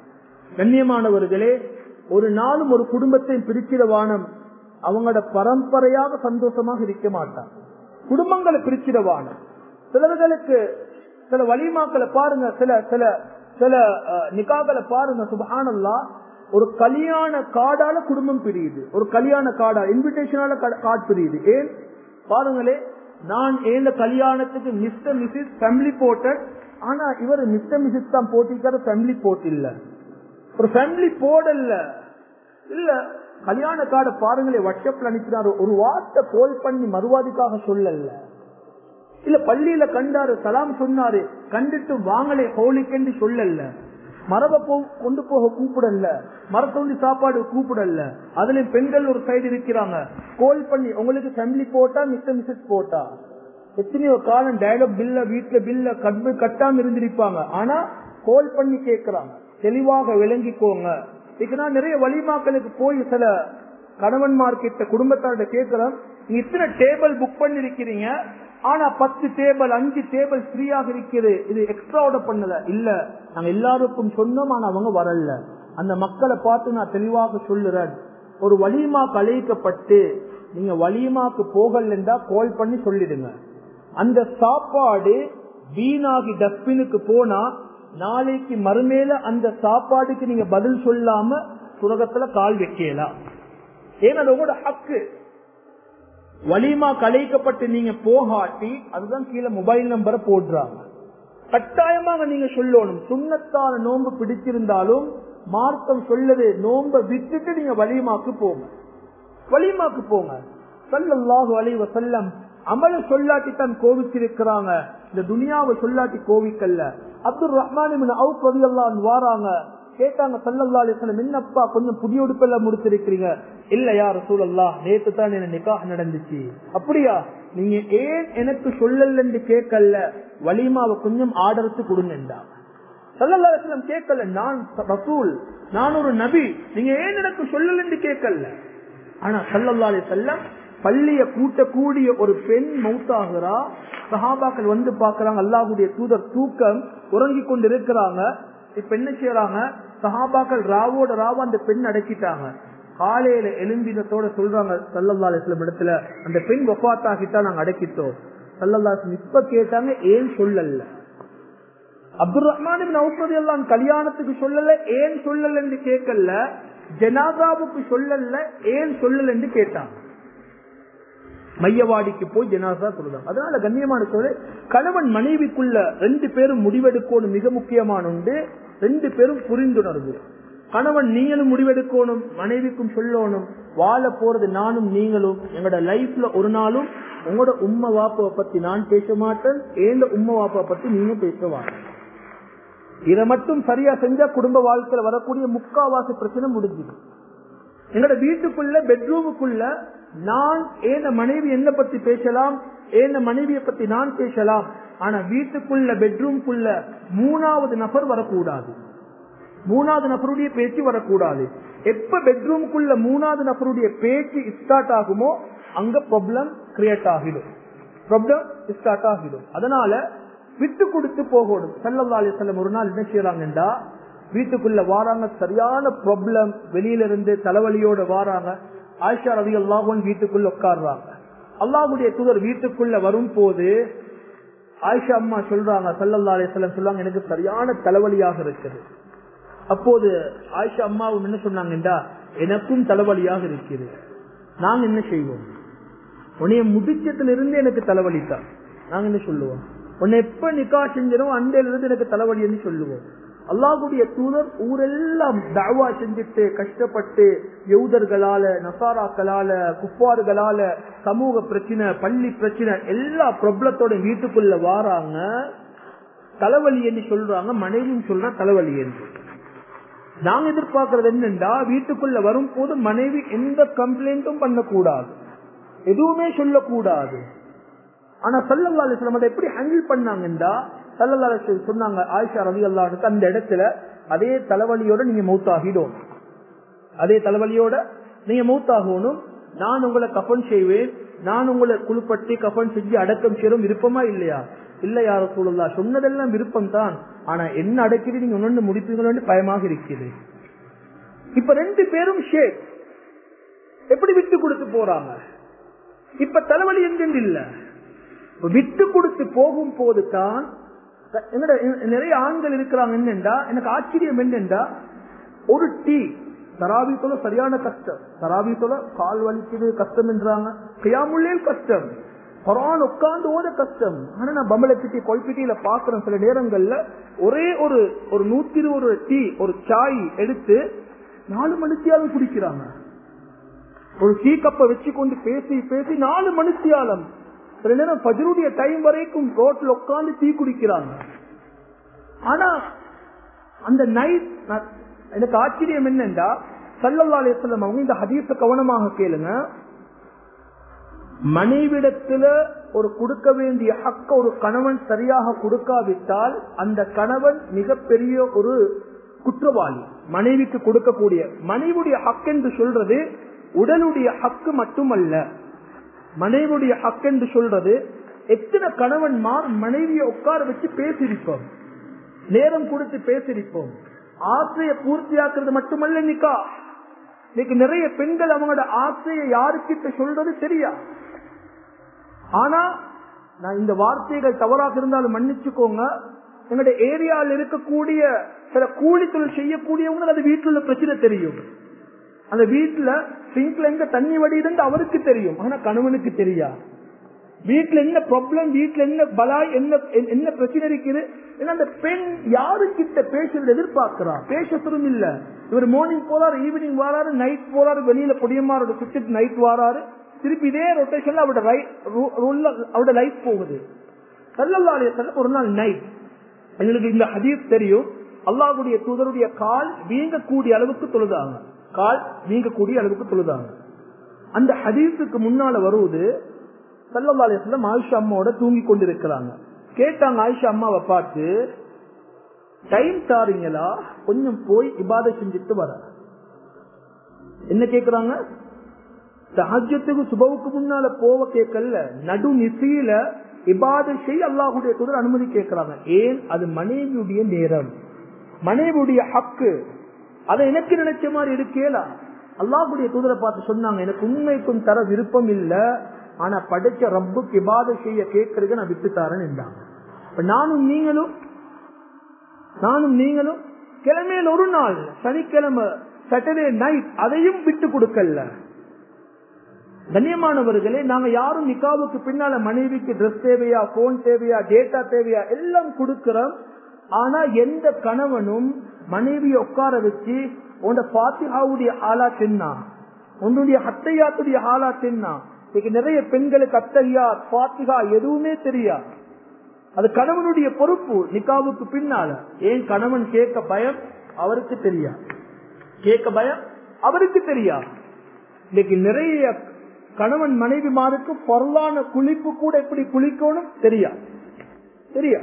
கண்ணியமானவர்களே, ஒரு நாளும் ஒரு குடும்பத்தை பிரிச்சிடவானம், அவங்களோட பரம்பரையாக சந்தோஷமாக இருக்க மாட்டாங்க. குடும்பங்களை பிரிச்சிடவானம். சிலர்களுக்கு சில வலிமாக்களை பாருங்க, சில சில சில நிகாக்களை பாருங்க, சுப்ஹானல்லாஹ், ஒரு கல்யாண கார்டால குடும்பம் பிரியுது, ஒரு கல்யாண கார்டா இன்விடேஷனால கார்டு பிரியுது. ஏன் பாருங்களே, நான் ஏந்த கல்யாணத்துக்கு மிஸ்டர் மிஸ்ஸஸ் ஃபேமிலி போட்டேன், ஆனா இவர் மிஸ்டர் மிஸ்ஸஸ் தான் போட்டிருக்காரு, ஃபேமிலி போட்டு இல்ல, ஒரு ஃபேமிலி போடல. இல்ல கல்யாண கார்டை பாருங்களே, வாட்ஸ்அப்ல அனுப்பினாரு, ஒரு வார்த்தை கோல் பண்ணி மறுவாதிக்காக சொல்லல. இல்ல பள்ளியில கண்டாரு, சலாம் சொன்னாரு, கண்டுட்டு வாங்கலே ஹோலிக்கென்று சொல்லல. மரபை கொண்டு போக கூப்பிடல, மரத்தொண்டி சாப்பாடு கூப்பிடல. அதுல பெண்கள் ஒரு சைடு இருக்கிறாங்க, கோல் பண்ணி உங்களுக்கு ஃபேமிலி போட்டா மிஸ்டர் மிஸ்ஸஸ் போட்டா. எத்தனையோ காலம் டயலாக் பில்ல வீட்டுல பில்ல கட்டு கட்டாம இருந்திருப்பாங்க, ஆனா கோல் பண்ணி கேட்கிறாங்க, தெளிவாக விளங்கிக்கோங்க. இதுக்கு நான் நிறைய வலிமாக்களுக்கு போய் சில கணவன்மார்கிட்ட குடும்பத்தார்கிட்ட கேட்கிறோம், நீங்க இத்தனை டேபிள் புக் பண்ணிருக்கிறீங்க, ஆனா பத்து டேபிள் அஞ்சு டேபிள் ஃப்ரீயாக இருக்குது, இது எக்ஸ்ட்ரா ஆர்டர் பண்ணல. இல்ல, நாங்க எல்லாருக்கும் சொன்னோம், ஆனா அவங்க வரல. அந்த மக்களை பார்த்து நான் தெளிவாக சொல்லுறேன், ஒரு வலிமா கலைக்கப்பட்டு நீங்க வலிமாக்கு போகலன்னா கால் பண்ணி சொல்லிடுங்க. அந்த சாப்பாடு வீணாகி டஸ்ட்பினுக்கு போனா நாளைக்கு மறுமேல அந்த சாப்பாடுக்கு நீங்க பதில் சொல்லாம சுரகத்துல கால் வைக்கலாம். ஏன்னா அது உங்களோட ஹக்கு. வலிமா கலைக்கப்பட்டு நீங்க போகாட்டி அதுதான் கீழே மொபைல் நம்பரை போடுறாங்க. கட்டாயமாக நீங்க சொல்லணும், சுண்ணத்தான நோன்பு பிடிச்சிருந்தாலும் மார்க்கம் சொல்லது, நோன்பை விட்டுட்டு நீங்க வலிமாக்கு போங்க, வலிமாக்கு போங்க. ஸல்லல்லாஹு அலைஹி வஸல்லம் அமல சொல்லாட்டி தான் கோவிச்சிருக்கிறாங்க, இந்த துனியாவை சொல்லாட்டி கோவிக்கல்ல. அப்துல் ரஹ்மான் இப்னு அவுஃப் ரலியல்லாஹு அன்ஹு வாராங்க, கேட்டாங்க ஸல்லல்லாஹு அலைஹி வஸல்லம், என்னப்பா கொஞ்சம் புதிய உடுப்பெல்லாம் முடிச்சிருக்கிறீங்க? இல்ல யா ரசூலல்லாஹ், நேத்து தான் என்ன நிக்காஹ் நடந்துச்சு. அப்படியா, நீங்க ஏன் எனக்கு சொல்லலன்னு கேட்கல, வலிமாவை கொஞ்சம் ஆர்டர்த்து கொடுங்கண்டா. ஸல்லல்லாஹு அலைஹி வஸல்லம் கேட்கல, நான் ரசூல், நான் ஒரு நபி, நீங்க ஏன் எனக்கு சொல்லலன்னு கேட்கல. ஆனா ஸல்லல்லாஹு அலைஹி வஸல்லம் பள்ளிய கூட்டக்கூடிய ஒரு பெண் மௌத்தாகிறா, சஹாபாக்கள் வந்து பாக்குறாங்க, அல்லாஹ்வுடைய தூதர் தூக்கம் உறங்கி கொண்டு இருக்கிறாங்க. இப்ப என்ன செய்யறாங்க, சஹாபாக்கள் ராவோட ராவ அந்த பெண் அடக்கிட்டாங்க. காலையில எழும்பினத்தோட சொல்றாங்க ஸல்லல்லாஹு அலைஹி வஸல்லம் இடத்துல, அந்த பெண் வஃபாத்தாகிட்டா நாங்க அடக்கிட்டோம். ஸல்லல்லாஹு அலைஹி வஸல்லம் இப்ப கேட்டாங்க, ஏன் சொல்லல? அப்துல் ரஹ்மான் இப்னு அவ்ஃப் ரலியல்லாஹு அன்ஹு கல்யாணத்துக்கு சொல்லல, ஏன் சொல்லல என்று கேட்கல. ஜனாசாவுக்கு சொல்லல, ஏன் சொல்லல என்று கேட்டாங்க. மையவாடிக்கு போய் ஜனாசா சொல்லுவாங்க. அதனால கண்ணியமான சொல்ல, கணவன் மனைவிக்குள்ள ரெண்டு பேரும் முடிவெடுக்கணும், மிக முக்கியமான உண்டு. ரெண்டு பேரும் புரிந்துணர்வு. கணவன் நீங்களும் முடிவெடுக்கணும், மனைவிக்கும் சொல்லணும், வாழ போறது நானும் நீங்களும். எங்களோட லைஃப்ல ஒரு நாளும் உங்களோட உம்மை வாப்பாவை பத்தி நான் பேச மாட்டேன், ஏந்த உம்மை வாப்பாவை பத்தி நீங்க பேசுவாங்க. இதை மட்டும் சரியா செஞ்சா குடும்ப வாழ்க்கையில வரக்கூடிய முக்காவாசி பிரச்சனை முடிஞ்சுது. எங்களோட வீட்டுக்குள்ள பெட்ரூமுக்குள்ள நான் ஏந்த மனைவி என்ன பத்தி பேசலாம், ஏந்த மனைவியை பத்தி நான் பேசலாம். ஆனா வீட்டுக்குள்ள பெட்ரூம்குள்ள மூணாவது நபர் வரக்கூடாது, மூணாவது நபருடைய பேச்சு வரக்கூடாது. எப்ப பெட்ரூமுக்குள்ள மூணாவது நபருடைய பேச்சு ஸ்டார்ட் ஆகுமோ அங்க ப்ராப்ளம் கிரியேட் ஆகிடும், ப்ராப்ளம் ஸ்டார்ட் ஆகிடும். அதனால விட்டு கொடுத்து போகணும். ஸல்லல்லாஹு அலைஹி வஸல்லம் ஒரு நாள் என்ன செய்யறாங்கடா, வீட்டுக்குள்ள வாராங்க, சரியான ப்ராப்ளம், வெளியில இருந்து தலைவலியோட வாராங்க. ஆயிஷா ரலியல்லாஹு அன்ஹா வீட்டுக்குள்ள உட்கார்றாங்க. அல்லாஹ்வுடைய தூதர் வீட்டுக்குள்ள வரும் போது ஆயிஷா அம்மா சொல்றாங்க, ஸல்லல்லாஹு அலைஹி வஸல்லம் சொல்றாங்க, எனக்கு சரியான தலைவலியாக இருக்குது. அப்போது ஆயிஷா அம்மாவும் என்ன சொன்னாங்கடா, எனக்கும் தலைவலியாக இருக்குது, நாங்க என்ன செய்வோம்? உன்னைய முடிச்சத்துல இருந்து எனக்கு தலைவலித்தான், நாங்க என்ன சொல்லுவோம்? உன்னை எப்ப நிக்கா செஞ்சோம் அண்டையில இருந்து எனக்கு தலைவலின்னு சொல்லுவோம். அல்லாஹ்வுடைய தூதர் ஊரெல்லாம் தஅவா செஞ்சுட்டு கஷ்டப்பட்டு யூதர்களால, நசாராக்களால, குஃபார்களால சமூக பிரச்சனை, பள்ளி பிரச்சனை, எல்லா ப்ராப்ளத்தோட வீட்டுக்குள்ள வாராங்க. தலைவலி என்று சொல்றாங்க, மனைவியும் சொல்ற தலைவலி என்று. நாங்க எதிர்பார்க்கறது என்னண்டா, வீட்டுக்குள்ள வரும் போது மனைவி எந்த கம்ப்ளைண்டும் பண்ணக்கூடாது, எதுவுமே சொல்லக்கூடாது. ஆனா ஸல்லல்லாஹு அலைஹி வஸல்லம் அதை எப்படி ஹேண்டில் பண்ணாங்கண்டா, ஸல்லல்லாஹு அலைஹி வஸல்லம் சொன்னாங்க, ஆயிஷா ரலியல்லாஹு அன்ஹா அந்த இடத்துல அதே தலைவலியோட நீங்க மௌத்தாகிடும், அதே தலைவலியோட நீங்க மௌத்தாகணும். நான் உங்களை கஃபன் செய்வேன், நான் உங்களை குளிப்பட்டி கஃபன் செஞ்சு அடக்கம் செய்யறோம், விருப்பமா இல்லையா? இல்ல யா ரசூலுல்லாஹ், சொன்னதெல்லாம் விருப்பம் தான், ஆனா என்ன அடக்கிட்டு நீங்க ஒன்னு முடிப்பீங்களோன்னு பயமாக இருக்குது. இப்ப ரெண்டு பேரும் ஷேக் எப்படி விட்டு கொடுத்து போறாங்க. இப்ப தலைவலி எங்கெங்க இல்ல, விட்டு கொடுத்து போகும் போது தான் நிறைய ஆண்கள் இருக்கிறாங்க. என்னண்டா எனக்கு ஆச்சரியம் என்னண்டா, ஒரு டீ தராவி தொலை சரியான கஷ்டம், தராவி தொலை கால் வலிக்குது கஷ்டம் என்றாங்க, கியாமுல்லே கஷ்டம், குர்ஆன் உட்கார்ந்து ஓத கஷ்டம். ஆனா நான் பம்பளப்பிட்டி கொல்பிட்டியில பாக்குறேன், சில நேரங்கள்ல ஒரே ஒரு ஒரு நூத்தி இருபது டீ ஒரு சாய் எடுத்து நாலு மணித்தியாலும் குடிக்கிறாங்க. ஒரு டீ கப்பை வச்சு கொண்டு பேசி பேசி நாலு மணித்தியாலம், சில நேரம் ஃபஜ்ருடைய டைம் வரைக்கும் ரோட்ல உட்கார்ந்து டீ குடிக்கிறாங்க. ஆனா அந்த நைட் எனக்கு ஆச்சரியம் என்னண்டா, ஸல்லல்லாஹு அலைஹி வஸல்லம் அவங்க இந்த ஹதீஸை கவனமாக கேளுங்க. மனைவிடத்துல ஒரு கொடுக்க வேண்டிய ஹக்க ஒரு கணவன் சரியாக கொடுக்காவிட்டால் அந்த கணவன் மிகப்பெரிய ஒரு குற்றவாளி. மனைவிக்கு கொடுக்கக்கூடிய மனைவியுடைய ஹக் என்று சொல்றது உடலுடைய ஹக்கு மட்டுமல்ல, மனைவியுடைய ஹக் என்று சொல்றது எத்தனை கணவன்மார் மனைவியை உட்கார வச்சு பேசியிருப்போம், நேரம் கொடுத்து பேசியிருப்போம், ஆசையை பூர்த்தியாக்குறது மட்டுமல்ல நிக்கா. இன்னைக்கு நிறைய பெண்கள் அவங்களோட ஆசையை யாருக்கிட்ட சொல்றது தெரியா. ஆனா நான் இந்த வார்த்தைகள் தவறாக இருந்தாலும் மன்னிச்சுக்கோங்க, எங்களுடைய ஏரியாவில் இருக்கக்கூடிய சில கூலி தொழில் செய்யக்கூடியவங்க அது வீட்டில் உள்ள பிரச்சனை தெரியும். அந்த வீட்டுல சிங்க்ல எங்க தண்ணி வடியுதுன்னு அவருக்கு தெரியும், ஆனா கணவனுக்கு தெரியா. வீட்டுல என்ன ப்ராப்ளம், வீட்டுல என்ன பலாய், என்ன என்ன பிரச்சனை இருக்குது, அந்த பெண் யாருக்கிட்ட பேசுறது எதிர்பார்க்கிறா. பேசுறதும் இல்ல. இவர் மார்னிங் போறாரு, ஈவினிங் வராரு, நைட் போறாரு, வெளியில பொடியமாரோட சுத்திட்டு நைட் வராரு, திருப்பி இதே ரொட்டேஷன்ல அவரோட லைஃப் போகுது. ஸல்லல்லாஹு அலைஹி வஸல்லம் ஒரு நாள் நைட், எங்களுக்கு இந்த ஹதீஸ் தெரியும், அல்லாஹ்வுடைய தூதருடைய கால் வீங்கக்கூடிய அளவுக்கு தொழுதாங்க. கால் வீங்கக்கூடிய அளவுக்கு தொழுதாங்க. அந்த ஹதீஸுக்கு முன்னால வருவது ஸல்லல்லாஹு அலைஹி வஸல்லம் ஆயிஷா அம்மாவோட தூங்கி கொண்டிருக்கிறாங்க. கேட்டாங்க ஆயிஷா அம்மாவை பார்த்து, டைம் தாரீங்களா, கொஞ்சம் போய் இபாதத் செஞ்சுட்டு வர. என்ன கேக்குறாங்க? தஹஜ்ஜுக்கு சுபவுக்கு முன்னால போவ கேட்கல, நடு நிசையில இபாதத் செய்ய அல்லாஹ்வுடைய தூதர் அனுமதி கேட்கிறாங்க. ஏன்? அது மனைவியுடைய நேரம், மனைவியுடைய ஹக்கு. அதை எனக்கு நினைச்ச மாதிரி இருக்கேலா. அல்லாஹ்வுடைய தூதரை பார்த்து சொன்னாங்க, எனக்கு உண்மைக்கும் தர விருப்பம் இல்ல, ஆனா படிச்ச ரப்புக்கு இபாதத் செய்ய கேட்கறதுக்கு நான் விட்டு தரேன் என்றாங்க. நானும் நீங்களும் நானும் நீங்களும் கிழமையில் ஒரு நாள் சனிக்கிழமை சாட்டர்டே நைட் அதையும் விட்டு கொடுக்கல. கண்ணியமானவர்களே, நாங்க யாரும் நிக்காவுக்கு பின்னால மனைவிக்கு ட்ரெஸ் தேவையா, போன் தேவையா, டேட்டா தேவையா எல்லாம் கொடுக்கிறோம். ஆனா எந்த கணவனும் மனைவியை உட்கார வச்சு உன்னோட ஃபாத்திஹாவுடைய ஹாலாத் என்ன, உன்னுடைய ஹத்தையாத்துடைய ஹாலாத் என்ன. நிறைய பெண்களுக்கு அத்தையா ஃபாத்திஹா எதுவுமே தெரியாது. அது கணவனுடைய பொறுப்பு நிக்காவுக்கு பின்னால. ஏன்? கணவன் கேட்க பயம், அவருக்கு தெரியா. கேட்க பயம், அவருக்கு தெரியா. இன்னைக்கு நிறைய கணவன் மனைவிமாருக்கு பொருளான குளிப்பு கூட எப்படி குளிக்கணும் தெரியா தெரியா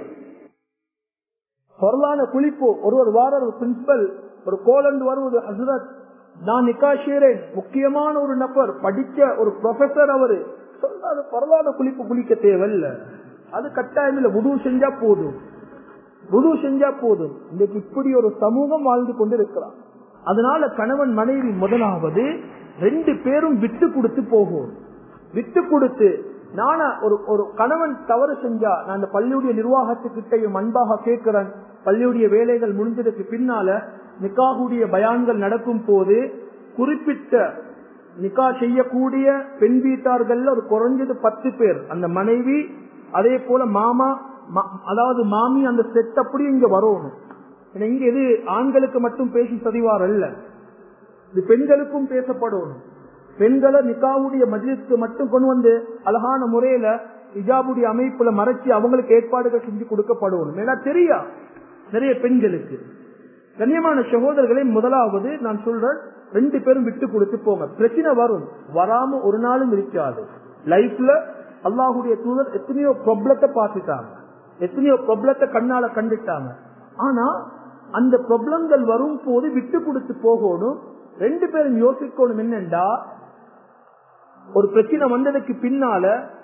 பொருளான குளிப்பு. ஒருவர் வார ஒரு பிரின்சிபல் ஒரு கோலந்து வருவது, ஹஸ்ரத் நான் நிக்கா செய்றேன், முக்கியமான ஒரு நபர், படிச்ச ஒரு ப்ரொஃபசர், அவரு சொல்லாத பொருளான குளிப்பு குளிக்க தேவையில்ல, அது கட்டாயம் இல்ல, வுது செஞ்சா போதும், வுது செஞ்சா போதும். இன்னைக்கு இப்படி ஒரு சமூகம் வாழ்ந்து கொண்டு இருக்கிறான். அதனால கணவன் மனைவி முதலாவது ரெண்டு பேரும் விட்டு கொடுத்து போகும். விட்டு கொடுத்து, நானா ஒரு ஒரு கணவன் தவறு செஞ்சா நான் அந்த பள்ளியுடைய நிர்வாகத்துக்கிட்டையும் அன்பாக கேட்கிறேன். பள்ளியுடைய வேலைகள் முடிஞ்சதுக்கு பின்னால நிக்காஹுடைய பயான்கள் நடக்கும் போது குறிப்பிட்ட நிக்கா செய்யக்கூடிய பெண் வீட்டார்கள் ஒரு குறைஞ்சது பத்து பேர், அந்த மனைவி அதே போல மாமா, அதாவது மாமி, அந்த செட் அப்படி இங்க வரணும். இங்க இது ஆண்களுக்கு மட்டும் பேசி பதிவார் அல்ல, இது பெண்களுக்கும் பேசப்படணும். பெண்களை நிக்காவுடைய மஜ்லிஸ்க்கு மட்டும் கொண்டு வந்து அழகான முறையில ஹிஜாபுடைய அமைப்புல மறைச்சி அவங்களுக்கு ஏற்பாடுகள் செஞ்சு கொடுக்கப்படணும். ஏன்னா தெரியா நிறைய பெண்களுக்கு. கண்ணியமான சகோதரர்களை, முதலாவது நான் சொல்றேன், ரெண்டு பேரும் விட்டு கொடுத்து போங்க. பிரச்சனை வரும், வராம ஒரு நாளும் இருக்காது. லைஃப்ல அல்லாஹுடைய தூதர் எத்தனையோ ப்ராப்ளத்தை பார்த்துட்டாங்க, எத்தனையோ ப்ராப்ளத்தை கண்ணால கண்டுட்டாங்க. ஆனா அந்த ப்ராப்ளங்கள் வரும் போது விட்டு கொடுத்து போகணும். ரெண்டு பேரும் யோசிக்கணும், என்னண்டா ஒரு பிரச்சனை வந்ததுக்கு பின்னால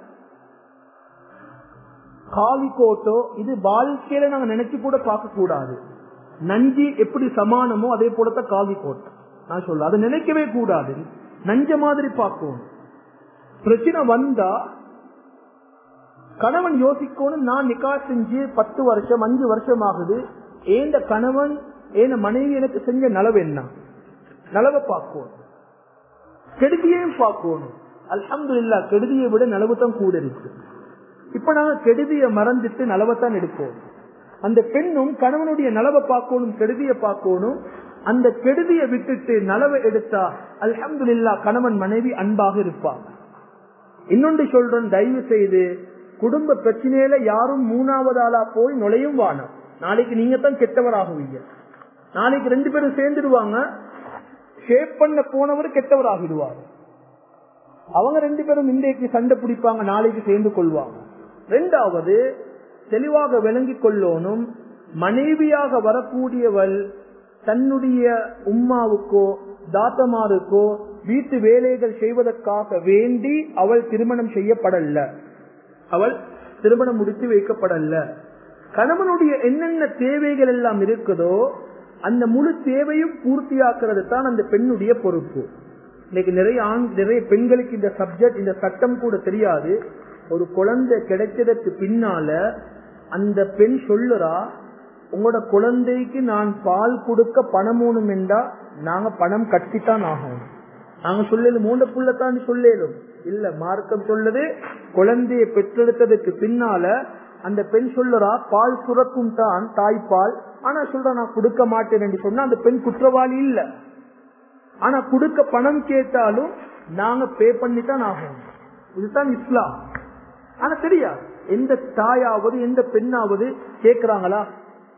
காவி கோட்டோ இது வாழ்க்கையில நாங்க நினைச்சு கூட பார்க்க கூடாது. நஞ்சி எப்படி சமானமோ அதே போலத்தான் காவி கோட்டை. நான் சொல்ல அதை நினைக்கவே கூடாது, நஞ்ச மாதிரி பார்க்கணும். பிரச்சனை வந்தா கணவன் யோசிக்கணும், நான் நிக்கா செஞ்சு பத்து வருஷம் அஞ்சு வருஷம் ஆகுது, ஏந்த கணவன் ஏன மனைவி எனக்கு செஞ்ச நலவு என்ன, நலவை பார்க்கணும், கெடுதியையும் பார்க்கணும். அல்ஹம்துலில்லாஹ், கெடுதியை விட நலவு தான் கூட இருக்கு. இப்ப நாங்க கெடுதியை மறந்துட்டு நலவைத்தான் எடுப்போம். அந்த பெண்ணும் கணவனுடைய நலவை பார்க்கணும், கெடுதியை பார்க்கணும். அந்த கெடுதியை விட்டுட்டு நலவை எடுத்தா அல்ஹம்துலில்லாஹ் கணவன் மனைவி அன்பாக இருப்பாங்க. இன்னொன்று சொல்றேன், தயவு செய்து குடும்ப பிரச்சனையில யாரும் மூணாவது ஆளா போய் நுழையும் வானம். நாளைக்கு நீங்க தான் கெட்டவராகுவீங்க. நாளைக்கு ரெண்டு பேரும் சேர்ந்துடுவாங்க, ஷேப் பண்ண போனவர் கெட்டவர் ஆகிடுவார். அவங்க ரெண்டு பேரும் இன்றைக்கு சண்டை பிடிப்பாங்க, நாளைக்கு சேர்ந்து கொள்வாங்க. ரெண்டாவது தெளிவாக விளங்கி கொள்ளணும், மனைவியாக வரக்கூடியவள் தன்னுடைய உம்மாவுக்கோ தாத்தமாருக்கோ வீட்டு வேலைகள் செய்வதற்காக வேண்டி அவள் திருமணம் செய்யப்படல, அவள் திருமணம் முடித்து வைக்கப்படல. கணவனுடைய என்னென்ன தேவைகள் எல்லாம் இருக்குதோ அந்த முழு தேவையும் பூர்த்தியாக்குறது தான் அந்த பெண்ணுடைய பொறுப்பு. இன்னைக்கு நிறைய ஆண் நிறைய பெண்களுக்கு இந்த சப்ஜெக்ட், இந்த சட்டம் கூட தெரியாது. ஒரு குழந்தை கிடைச்சதற்கு பின்னால அந்த பெண் சொல்லுறா, உங்களோட குழந்தைக்கு நான் பால் கொடுக்க பணம் வேணும் என்றா நாங்க பணம் கட்டித்தான் ஆகணும். நாங்க சொல்லலும் மூண்ட புள்ளத்தான் சொல்லலும் இல்ல, மார்க்கம் சொல்லுது குழந்தையை பெற்றெடுத்ததுக்கு பின்னால அந்த பெண் சொல்லுறா பால் சுரக்கும் தான் தாய்ப்பால், ஆனா சொல்ற நான் கொடுக்க மாட்டேன் என்று சொன்னா அந்த பெண் குற்றவாளி இல்ல. ஆனா கொடுக்க பணம் கேட்டாலும் நாங்க பே பண்ணித்தான் ஆகணும். இதுதான் இஸ்லாம். ஆனா தெரியா எந்த தாயாவது எந்த பெண்ணாவது கேட்கிறாங்களா?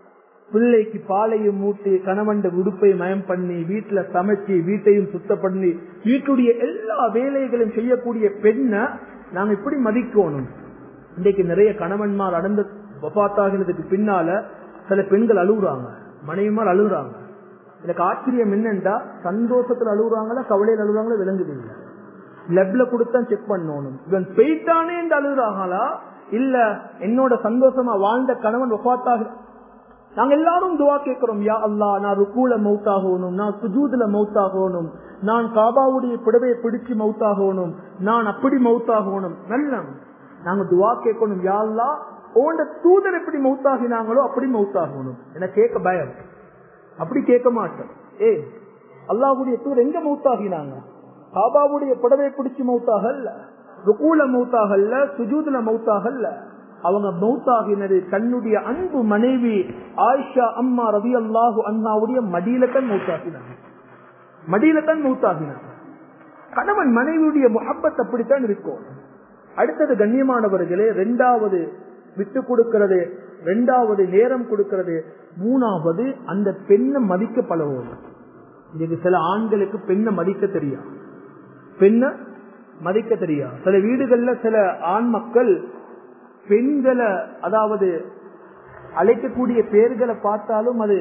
பிள்ளைக்கு பாலையும் மூட்டி கணவன் உடுப்பை மயம் பண்ணி வீட்டுல சமைச்சு வீட்டையும் சுத்தம் பண்ணி வீட்டுடைய எல்லா வேலைகளையும் செய்யக்கூடிய பெண்ணை நாங்க இப்படி மதிக்கணும். இன்றைக்கு நிறைய கணவன்மார் அடர்ந்து வபாத்தாகிறதுக்கு பின்னால சில பெண்கள் அழுகுறாங்க, மனைவிமார் அழுகுறாங்க. எனக்கு ஆச்சரியம் என்னன்னா சந்தோஷத்துல அழுகுறாங்களா கவலையில் அழுகுறாங்களா விளங்குது இல்ல. லெப்ல கொடுத்தா செக் பண்ணணும் இவன் பெய்தானே என்று அழுகுறாங்களா இல்ல என்னோட சந்தோஷமா வாழ்ந்த கணவன் வபாத்தாக. நாங்க எல்லாரும் துவா கேட்கிறோம், யா அல்லாஹ் நான் ருக்கூல மௌத்தாகணும், நான் சுஜூதுல மௌத்தாகணும், நான் காபாவுடைய புடவையை பிடிச்சு மௌத்தாகணும், நான் அப்படி மௌத்தாகணும். நல்ல நாங்க துவா கேட்கணும், யா அல்லாஹ் உன்ட தூதர் எப்படி மௌத்தாகினாங்களோ அப்படி மௌத்தாகணும். என கேட்க பயம், அப்படி கேட்க மாட்டோம். ஏ அல்லாஹ்வுடைய தூதர் எங்க மௌத்தாகினாங்க? காபாவுடைய புடவையை பிடிச்சு மௌத்தாகல்ல, ருக்கூல மௌத்தாகல்ல, சுஜூதுல மௌத்தாகல்ல. அவங்க மௌத்தாகினது தன்னுடைய அன்பு மனைவி ஆயிஷா அம்மா ரலியல்லாஹு அன்ஹாவுடைய மடியில தான் மௌத்தாகினாங்க, மடியில தான் மௌத்தாகினாங்க. கணவன் மனைவியுடைய முஹப்பத் அப்படித்தான் இருக்கும். அடுத்தது கண்ணியமானவர்களே, இரண்டாவது விட்டு கொடுக்கிறது, இரண்டாவது நேரம் கொடுக்கிறது, மூணாவது அந்த பெண்ணை மதிக்க பழகும். இதுக்கு சில ஆண்களுக்கு பெண்ணை மதிக்க தெரியும், பெண்ணை மதிக்க தெரியும். சில வீடுகள்ல சில ஆண் மக்கள் பெண்களை அதாவது அழைக்கக்கூடிய பேர்களை பார்த்தாலும் அது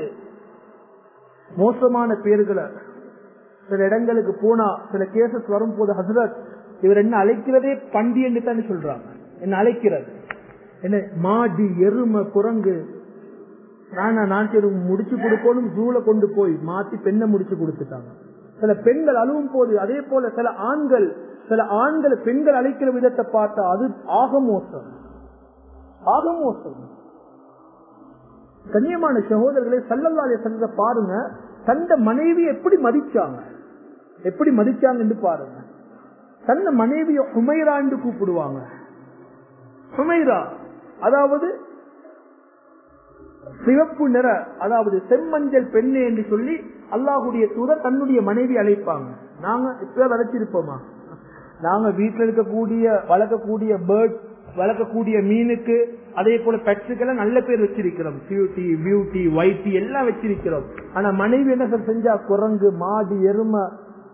மோசமான பேர்களை. சில இடங்களுக்கு போனா சில கேசஸ் வரும் போது ஹசரத் இவர் என்ன அழைக்கிறதே பண்டி என்று தான் சொல்றாங்க. என்ன அழைக்கிறது என்ன மாடி எருமை குரங்கு நானா நான் முடிச்சு கொடுக்கணும் ஜூல கொண்டு போய் மாத்தி பெண்ணை முடிச்சு கொடுத்துட்டாங்க. சில பெண்கள் அழுவும் போது அதே போல சில ஆண்கள் சில ஆண்கள் பெண்கள் அழைக்கிற விதத்தை பார்த்தா அது ஆக மோசம், ஆக மோசம். கண்ணியமான சகோதரர்களை ஸல்லல்லாஹு அலைஹி வஸல்லம் பாருங்க, தந்த மனைவி எப்படி மதிச்சாங்க, எப்படி மதிச்சாங்கன்னு பாருங்க. தந்த மனைவிய ஹுமைரா என்று கூப்பிடுவாங்க. ஹுமைரா அதாவது சிவப்பு நிற அதாவது செம்மஞ்சள் பெண்ணே என்று சொல்லி அல்லாஹ்வுடைய தூதர் தன்னுடைய மனைவி அழைப்பாங்க. நாங்க இப்ப வளர்ச்சிருப்போமா? நாங்க வீட்டில் இருக்கக்கூடிய வளர்க்கக்கூடிய பேர்ட் வளர்க்கக்கூடிய மீனுக்கு அதே போல பெட்ஸுக்கெல்லாம் நல்ல பேர் வச்சிருக்கிறோம், கியூட்டி பியூட்டி ஒயிட்டி எல்லாம் வச்சிருக்கிறோம். ஆனா மனைவி என்ன செஞ்சா குரங்கு மாடு எருமை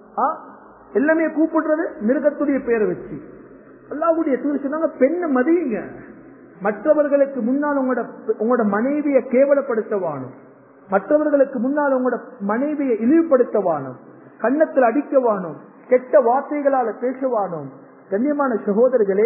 எல்லாமே கூப்பிடுறது மிருகத்துடைய பேரை வச்சு. அல்லாஹ்வுடைய தூதர் சொன்னாங்க பெண்ணை மதியுங்க, மற்றவர்களுக்கு முன்னால் உங்களோட உங்களோட மனைவியை கேவலப்படுத்தவானும், மற்றவர்களுக்கு முன்னால் உங்களோட மனைவியை இழிவுபடுத்தவானும், கன்னத்தில் அடிக்கவானும், கெட்ட வார்த்தைகளால பேசவானும். கண்ணியமான சகோதரர்களே,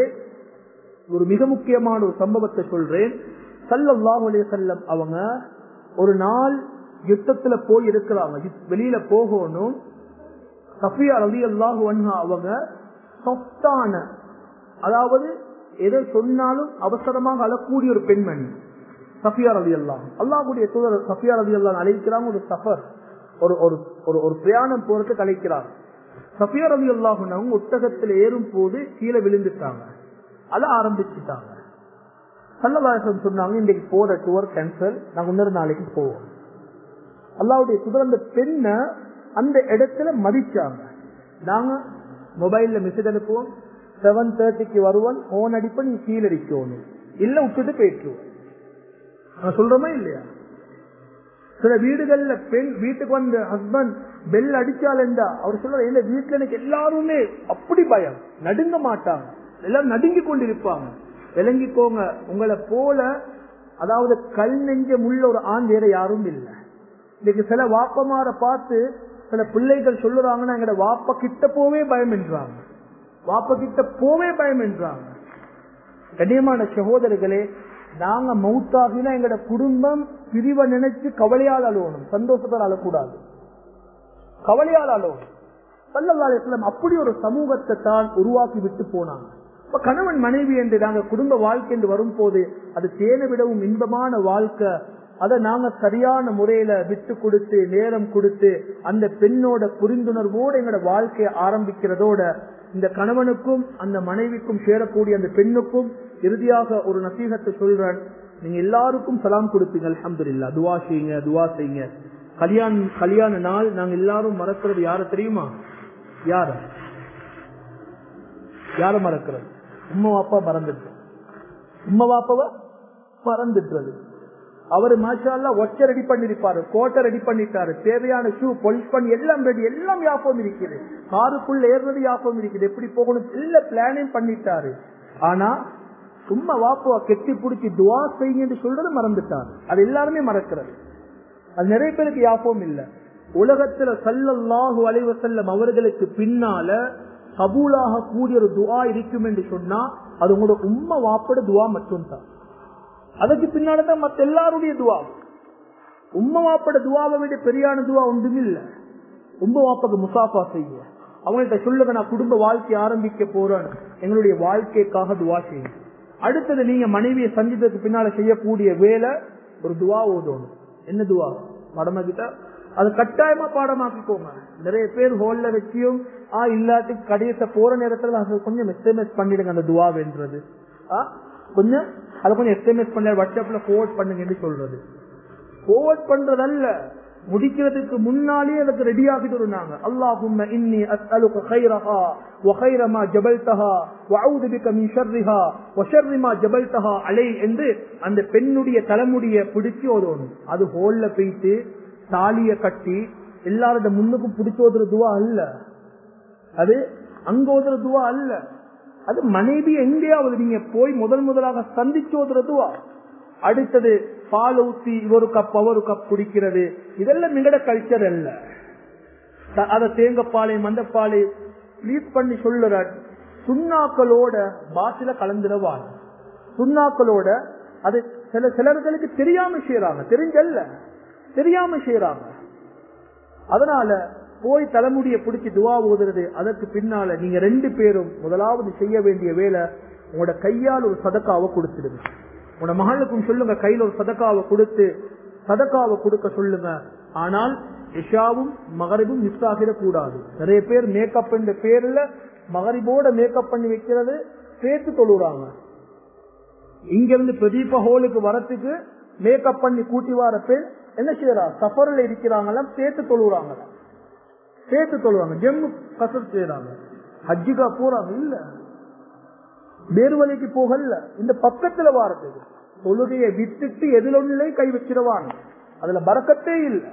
ஒரு மிக முக்கியமான ஒரு சம்பவத்தை சொல்றேன். ஸல்லல்லாஹு அலைஹி வஸல்லம் அவங்க ஒரு நாள் யுத்தத்துல போய் இருக்கிறாங்க, வெளியில போகணும். சஃபியா ரலியல்லாஹு அன்ஹா அவங்க சொத்தான அதாவது எதை சொன்னாலும் அவசரமாக அழக்கூடிய ஒரு பெண்மணி சஃபியா ரலியல்லாஹு. அல்லாஹ்வுடைய தூதர் சஃபியா ரலியல்லாஹு அழைக்கிறாங்க, ஒரு சஃபர் ஒரு ஒரு ஒரு பிரயாணம் போறதுக்கு அழைக்கிறாங்க. சஃபியா ரலியல்லாஹு அவங்க ஒட்டகத்தில் ஏறும் போது கீழே விழுந்துட்டாங்க, அழ ஆரம்பிச்சுட்டாங்க. ஸல்லல்லாஹு அலைஹி வஸல்லம் சொன்னாங்க இன்னைக்கு போற டூர் கேன்சல், நாங்க இன்னொரு நாளைக்கு போவோம். அல்லாஹ்வுடைய தூதர் அந்த பெண்ணை அந்த இடத்துல மதிச்சாங்க. நாங்க மொபைல்ல மெசேஜ் அனுப்புவோம், செவன் தேர்ட்டிக்கு வருவோம், போன் அடிப்ப நீ கீழே அடிக்கணும் இல்ல விட்டுட்டு போயிட்டுருவோம். நான் சொல்றோமா இல்லையா? சில வீடுகள்ல பெண் வீட்டுக்கு வந்த ஹஸ்பண்ட் பெல் அடிச்சால் என்றா அவர் சொல்ற எந்த வீட்டுல எனக்கு எல்லாருமே அப்படி பயம், நடுங்க மாட்டாங்க, எல்லாரும் நடுங்கி கொண்டிருப்பாங்க. விளங்கிக்கோங்க, உங்களை போல அதாவது கல் நெஞ்சம் உள்ள ஒரு ஆண் வேற யாரும் இல்லை. இன்னைக்கு சில வாப்பமார பார்த்து சில பிள்ளைகள் சொல்லுறாங்கன்னா எங்கட வாப்ப கிட்ட போவே பயம் என்றாங்க, வாப்ப கிட்ட போவே பயம் என்றாங்க. கண்ணியமான சகோதரர்களே, நாங்க மௌத்தாகினா எங்கட குடும்பம் பிரிவை நினைச்சு கவலையால் அழுவணும், சந்தோஷத்தால் அழக்கூடாது, கவலையால் அழுவணும். ஸல்லல்லாஹு அலைஹி வஸல்லம் அப்படி ஒரு சமூகத்தை தான் உருவாக்கி விட்டு போனாங்க. இப்ப கணவன் மனைவி என்று நாங்க குடும்ப வாழ்க்கை என்று வரும் போது அது தேனை விடவும் இன்பமான வாழ்க்கை. அதை நாங்க சரியான முறையில விட்டு கொடுத்து நேரம் கொடுத்து அந்த பெண்ணோட புரிந்துணர்வோடு எங்களோட வாழ்க்கையை ஆரம்பிக்கிறதோட இந்த கணவனுக்கும் அந்த மனைவிக்கும் சேரக்கூடிய அந்த பெண்ணுக்கும் இறுதியாக ஒரு நசீகத்தை சொல்றேன். நீங்க எல்லாருக்கும் சலாம் கொடுப்பீங்க, அல்ஹம்துலில்லாஹ், துவா செய்யுங்க, துவா செய்யுங்க. கல்யாண கல்யாண நாள் நாங்க எல்லாரும் மறக்கிறது யார தெரியுமா? யார யார மறக்கிறது? உம்மா வாப்பா மறந்துட்டு, உம்மா வாப்பாவ மறந்துட்டுறது. அவரு மாஷா அல்லாஹ் ஒச்ச ரெடி பண்ணிருப்பாரு, கோட்டை ரெடி பண்ணிட்டாரு, தேவையான ஷூ பொலிஷ் பண்ணி எல்லாம் ரெடி, எல்லாம் யாபம் இருக்குது, காருக்குள்ள ஏறுறது யாபம் இருக்குது, எப்படி போகணும் எல்லா பிளானையும் பண்ணிட்டாரு. ஆனா சும்மா வாப்புவா கெட்டி பிடிச்சி துவா செய்யுன்னு சொல்றது மறந்துட்டாரு. அது எல்லாருமே மறக்கிறது. அது நிறைய பேருக்கு யாபம் இல்ல. உலகத்துல ஸல்லல்லாஹு அலைஹி வஸல்லம் அவர்களுக்கு பின்னால கபூலாக கூடிய ஒரு துவா இருக்கும் என்று சொன்னா அது உங்களோட உம்மா வாப்பட துவா மட்டும்தான். அதுக்கு பின்னால்தான் மத்த எல்லாருடைய துவா. உம்மா வாப்பட துவாவை விட பெரியான துவா ஒன்றும் இல்ல. உம்மா வாப்பாக்கு முசாஃபா செய்ய, அவங்கள்ட்ட சொல்லுங்க நான் குடும்ப வாழ்க்கை ஆரம்பிக்க போறேன், எங்களுடைய வாழ்க்கைக்காக துவா செய்யுங்க. அடுத்தது நீங்க மனைவியை சந்தித்ததுக்கு பின்னால செய்யக்கூடிய வேலை ஒரு துவா ஓதணும். என்ன துவா மடமாக்கிட்டா அது கட்டாயமா பாடமாக்கிக்கோங்க. நிறைய பேர் ஹோல்ல வச்சியும் ஆ இல்லாட்டி கடைசி போற நேரத்துல அது கொஞ்சம் எஸ்எம்எஸ் பண்ணிடுங்க. அந்த துவா வென்றது கொஞ்சம் அதை கொஞ்சம் எஸ்எம்எஸ் பண்ண வாட்ஸ்அப்ல போர்வர்ட் பண்ணுங்கன்னு சொல்றது. போர்வர்ட் பண்றதல்ல, முடிக்கிறதுக்கு முன்னாலே அதுக்கு ரெடி ஆகிட்டு இருந்தாங்க. அல்லாஹும்ம இன்னி அஸ்அலுக கைரஹா வ கைர மா ஜபல்தஹா வ அஊது பிக மின் ஷர்ரிஹா வ ஷர்ரி மா ஜபல்தஹா அலை என்று அந்த பெண்ணுடைய தலைமுடியை பிடிச்சு ஓதணும். அது ஹோல்ல போயிட்டு தாலிய கட்டி எல்லாரோட முன்னுக்கும் பிடிச்சு ஓதுற துவா அல்ல, அது அங்க ஓதுற துவா அல்ல. அது மனைவி எங்கேயாவது நீங்க போய் முதல் முதலாக சந்திச்சு ஓதுற துவா. அடுத்தது பால் ஊத்தி ஒரு கப் ஒரு கப் குடிக்கிறது, இதெல்லாம் எங்கட கல்ச்சர் அல்ல. அத தேங்கப்பாலை மந்தப்பாலை ப்ளீஸ் பண்ணி சொல்லுற சுண்ணாக்களோட பாசில கலந்துடவா. சுண்ணாக்களோட அது சில சிலர்களுக்கு தெரியாம செய்யறாங்க, தெரிஞ்சல்ல தெரியாம செய்யறாங்க. அதனால போய் தலைமுடியை பிடிச்சி துவா ஓதுறது. அதற்கு பின்னால நீங்க ரெண்டு பேரும் முதலாவது செய்ய வேண்டிய வேலை உங்களோட கையால் ஒரு சதக்காவை கொடுத்துடுங்க. உங்களோட மகளுக்கும் சொல்லுங்க கையில ஒரு சதக்காவை கொடுத்து சதக்காவை கொடுக்க சொல்லுங்க. ஆனால் இஷாவும் மகரிபும் மிஸ் ஆகிடக்கூடாது. நிறைய பேர் மேக்கப் என்ற பேர்ல மகரிபோட மேக்கப் பண்ணி வைக்கிறது சேர்த்து தொழுறாங்க. இங்க இருந்து பிரதீப ஹோலுக்கு வரத்துக்கு மேக்கப் பண்ணி கூட்டி வர பேர் என்ன செய்யறா, சஃபர்ல இருக்கிறாங்களாம் சேர்த்து தொழுறாங்க, சேர்த்து தொழுவாங்க, ஜம்மு கசர் செய்யறாங்க, ஹஜ்ஜிகா போறாங்க. இல்ல வேறுவலைக்கு போகல, இந்த பக்கத்துல வாரத்துக்கு தொழுகையை விட்டுட்டு எதிலொன்னிலே கை வச்சிருவாங்க, அதுல பரக்கத்தே இல்லை.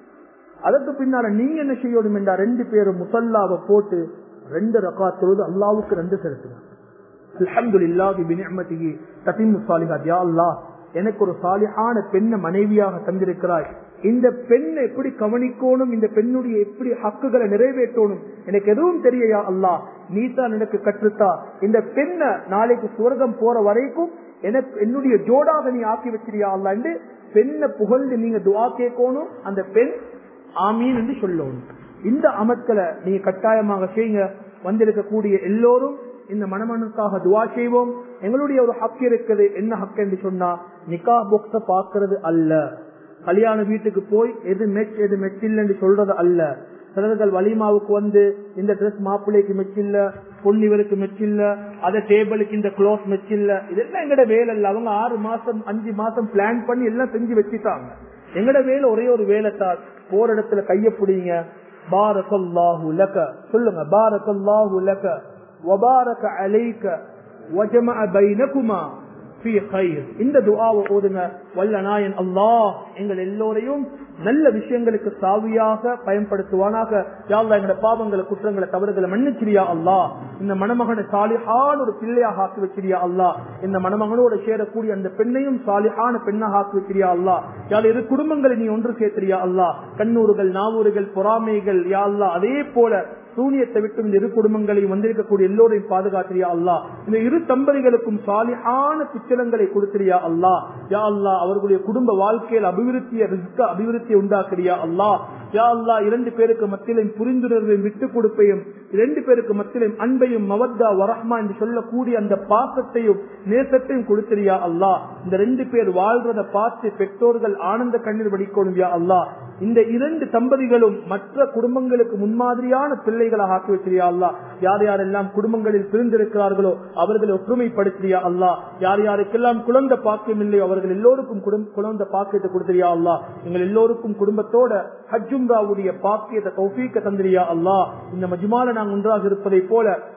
அதற்கு பின்னால நீங்க என்ன செய்யணும் என்றா ரெண்டு பேரும் முசல்லாவை போட்டு ரெண்டு ரகாத் தொழுது அல்லாஹ்வுக்கு ரெண்டு செலுத்துங்க. அல்ஹம்துலில்லாஹி பினிஅமதிஹி தத்திம்மு ஸாலிஹாத். யா அல்லாஹ், எனக்கு ஒரு சாலிஹான பெண்ணை மனைவியாக தந்திருக்கிறாய். இந்த பெண்ணை எப்படி கவனிக்கணும், இந்த பெண்ணுடைய எப்படி ஹக்குகளை நிறைவேற்றணும் எனக்கு எதுவும் தெரியயா அல்லாஹ், நீ தான் எனக்கு கற்றுத்தா. இந்த பெண்ணை நாளைக்கு சுவர்க்கம் போற வரைக்கும் எனக்கு என்னுடைய ஜோடாக நீ ஆக்கி வச்சிருயா அல்லாஹ் என்று பெண்ணை புகழ்ந்து நீங்க துஆ கேட்கணும். அந்த பெண் ஆமீன் என்று சொல்லணும். இந்த அமர்களை நீங்க கட்டாயமாக செய்யுங்க. வந்திருக்கக்கூடிய எல்லோரும் இந்த மணமனுக்காக துவா செய்வோம். எங்களுடைய ஒரு ஹக் இருக்குது. என்ன ஹக் என்று சொன்னா நிக்கா பாக்ஸ பாக்குறது அல்ல, கல்யாண வீட்டுக்கு போய் எது மெச் எது மெச்சில் என்று சொல்றது அல்ல. சிலர்கள் வலிமாவுக்கு வந்து இந்த டிரெஸ் மாப்பிள்ளைக்கு மெச்சில்ல, பொன்னிவருக்கு மெச்சில்ல, அத டேபிளுக்கு இந்த க்ளோத் மெச்சில்ல, இதெல்லாம் எங்கட வேலை இல்ல. அவங்க ஆறு மாசம் அஞ்சு மாசம் பிளான் பண்ணி எல்லாம் செஞ்சு வச்சுட்டாங்க. எங்கட வேலை ஒரே ஒரு வேலை தான், போற இடத்துல கைய பிடிங்க, பாரக்கல்லாஹு லக சொல்லுங்க, பாரக்கல்லாஹு லக வபாரக அலைக வஜமஅ பைனகுமா ஃபீ கைர். இந்த துஆவை ஓதுங்க. வல்ல நாயன் அல்லாஹ் எங்கள் எல்லோரையும் நல்ல விஷயங்களுக்கு சாவியாக பயன்படுத்துவானாக. யா அல்லாஹ், எங்களோட பாவங்களை குற்றங்களை தவறுகளை மன்னிச்சிரியா அல்லாஹ். இந்த மணமகனை சாலிஹான ஒரு பிள்ளையாக ஆக்கி வச்சிரியா அல்லாஹ். இந்த மணமகனோட சேரக்கூடிய அந்த பெண்ணையும் சாலிஹான பெண்ணாக ஆக்கி வச்சிரியா அல்லாஹ். யாழ் இரு குடும்பங்களை நீ ஒன்று சேர்த்திரியா அல்லாஹ். கண்ணூறுகள் நாவூறுகள் பொறாமைகள் யா அல்லாஹ், அதே போல சூனியத்தை விட்டு இந்த இரு குடும்பங்களையும் வந்திருக்கக்கூடிய எல்லோரையும் பாதுகாத்திரியா அல்லாஹ். இந்த இரு தம்பதிகளுக்கும் சாலிஹான பிச்சலங்களை கொடுத்திரியா அல்லாஹ். யா அல்லாஹ், அவர்களுடைய குடும்ப வாழ்க்கையில் அபிவிருத்திய ரிஸ்க அபிவிருத்தியை உண்டாக்குறியா அல்லாஹ். யா அல்லாஹ், இரண்டு பேருக்கு மத்தியிலும் புரிந்துணர்வையும் விட்டுக் கொடுப்பையும், இரண்டு பேருக்கு மத்தியிலும் அன்பையும் மவத்தா வரஹ்மா என்று சொல்லக்கூடிய அந்த பாசத்தையும் நேசத்தையும் கொடுத்திரியா அல்லாஹ். இந்த ரெண்டு பேர் வாழ்றத பார்த்து பெற்றோர்கள் ஆனந்த கண்ணீர் வடிக்கணும் யா அல்லாஹ். இந்த இரண்டு தம்பதிகளும் மற்ற குடும்பங்களுக்கு முன்மாதிரியான பிள்ளைகளாக ஆக்கி வச்சிரியா அல்லாஹ். யார் யாரெல்லாம் குடும்பங்களில் பிரிந்திருக்கிறார்களோ அவர்களை ஒற்றுமைப்படுத்தியா அல்லாஹ். யார் யாருக்கெல்லாம் குழந்தை பாக்கியம் இல்லையோ அவர்கள் எல்லோருக்கும் குழந்தை பாக்கியத்தை கொடுத்திரியா அல்லாஹ். எங்கள் எல்லோருக்கும் குடும்பத்தோட ஹஜ்ஜும்ராவுடைய பாக்கியத்தை தௌஃபீக்க தந்திரியா அல்லாஹ். இந்த மஜ்மால நாங்கள் ஒன்றாக இருப்பதை போல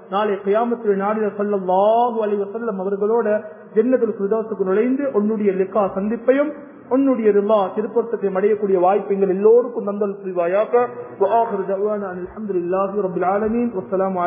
நாளை கியாமத்துடைய நாளில் ஸல்லல்லாஹு அலைஹி வஸல்லம் அவர்களோட ஜன்னத்துல் ஃபிர்தௌஸுக்கு நுழைந்து உன்னுடைய லிகா சந்திப்பையும் உன்னுடைய ரிலா திருப்பொருத்தத்தையும் அடையக்கூடிய வாய்ப்பு எங்கள் எல்லோருக்கும் நந்தல் புரிவாயாக. வஆகிரு தஅவானா அல்ஹம்துலில்லாஹி ரப்பில் ஆலமீன். வஸ்ஸலாமு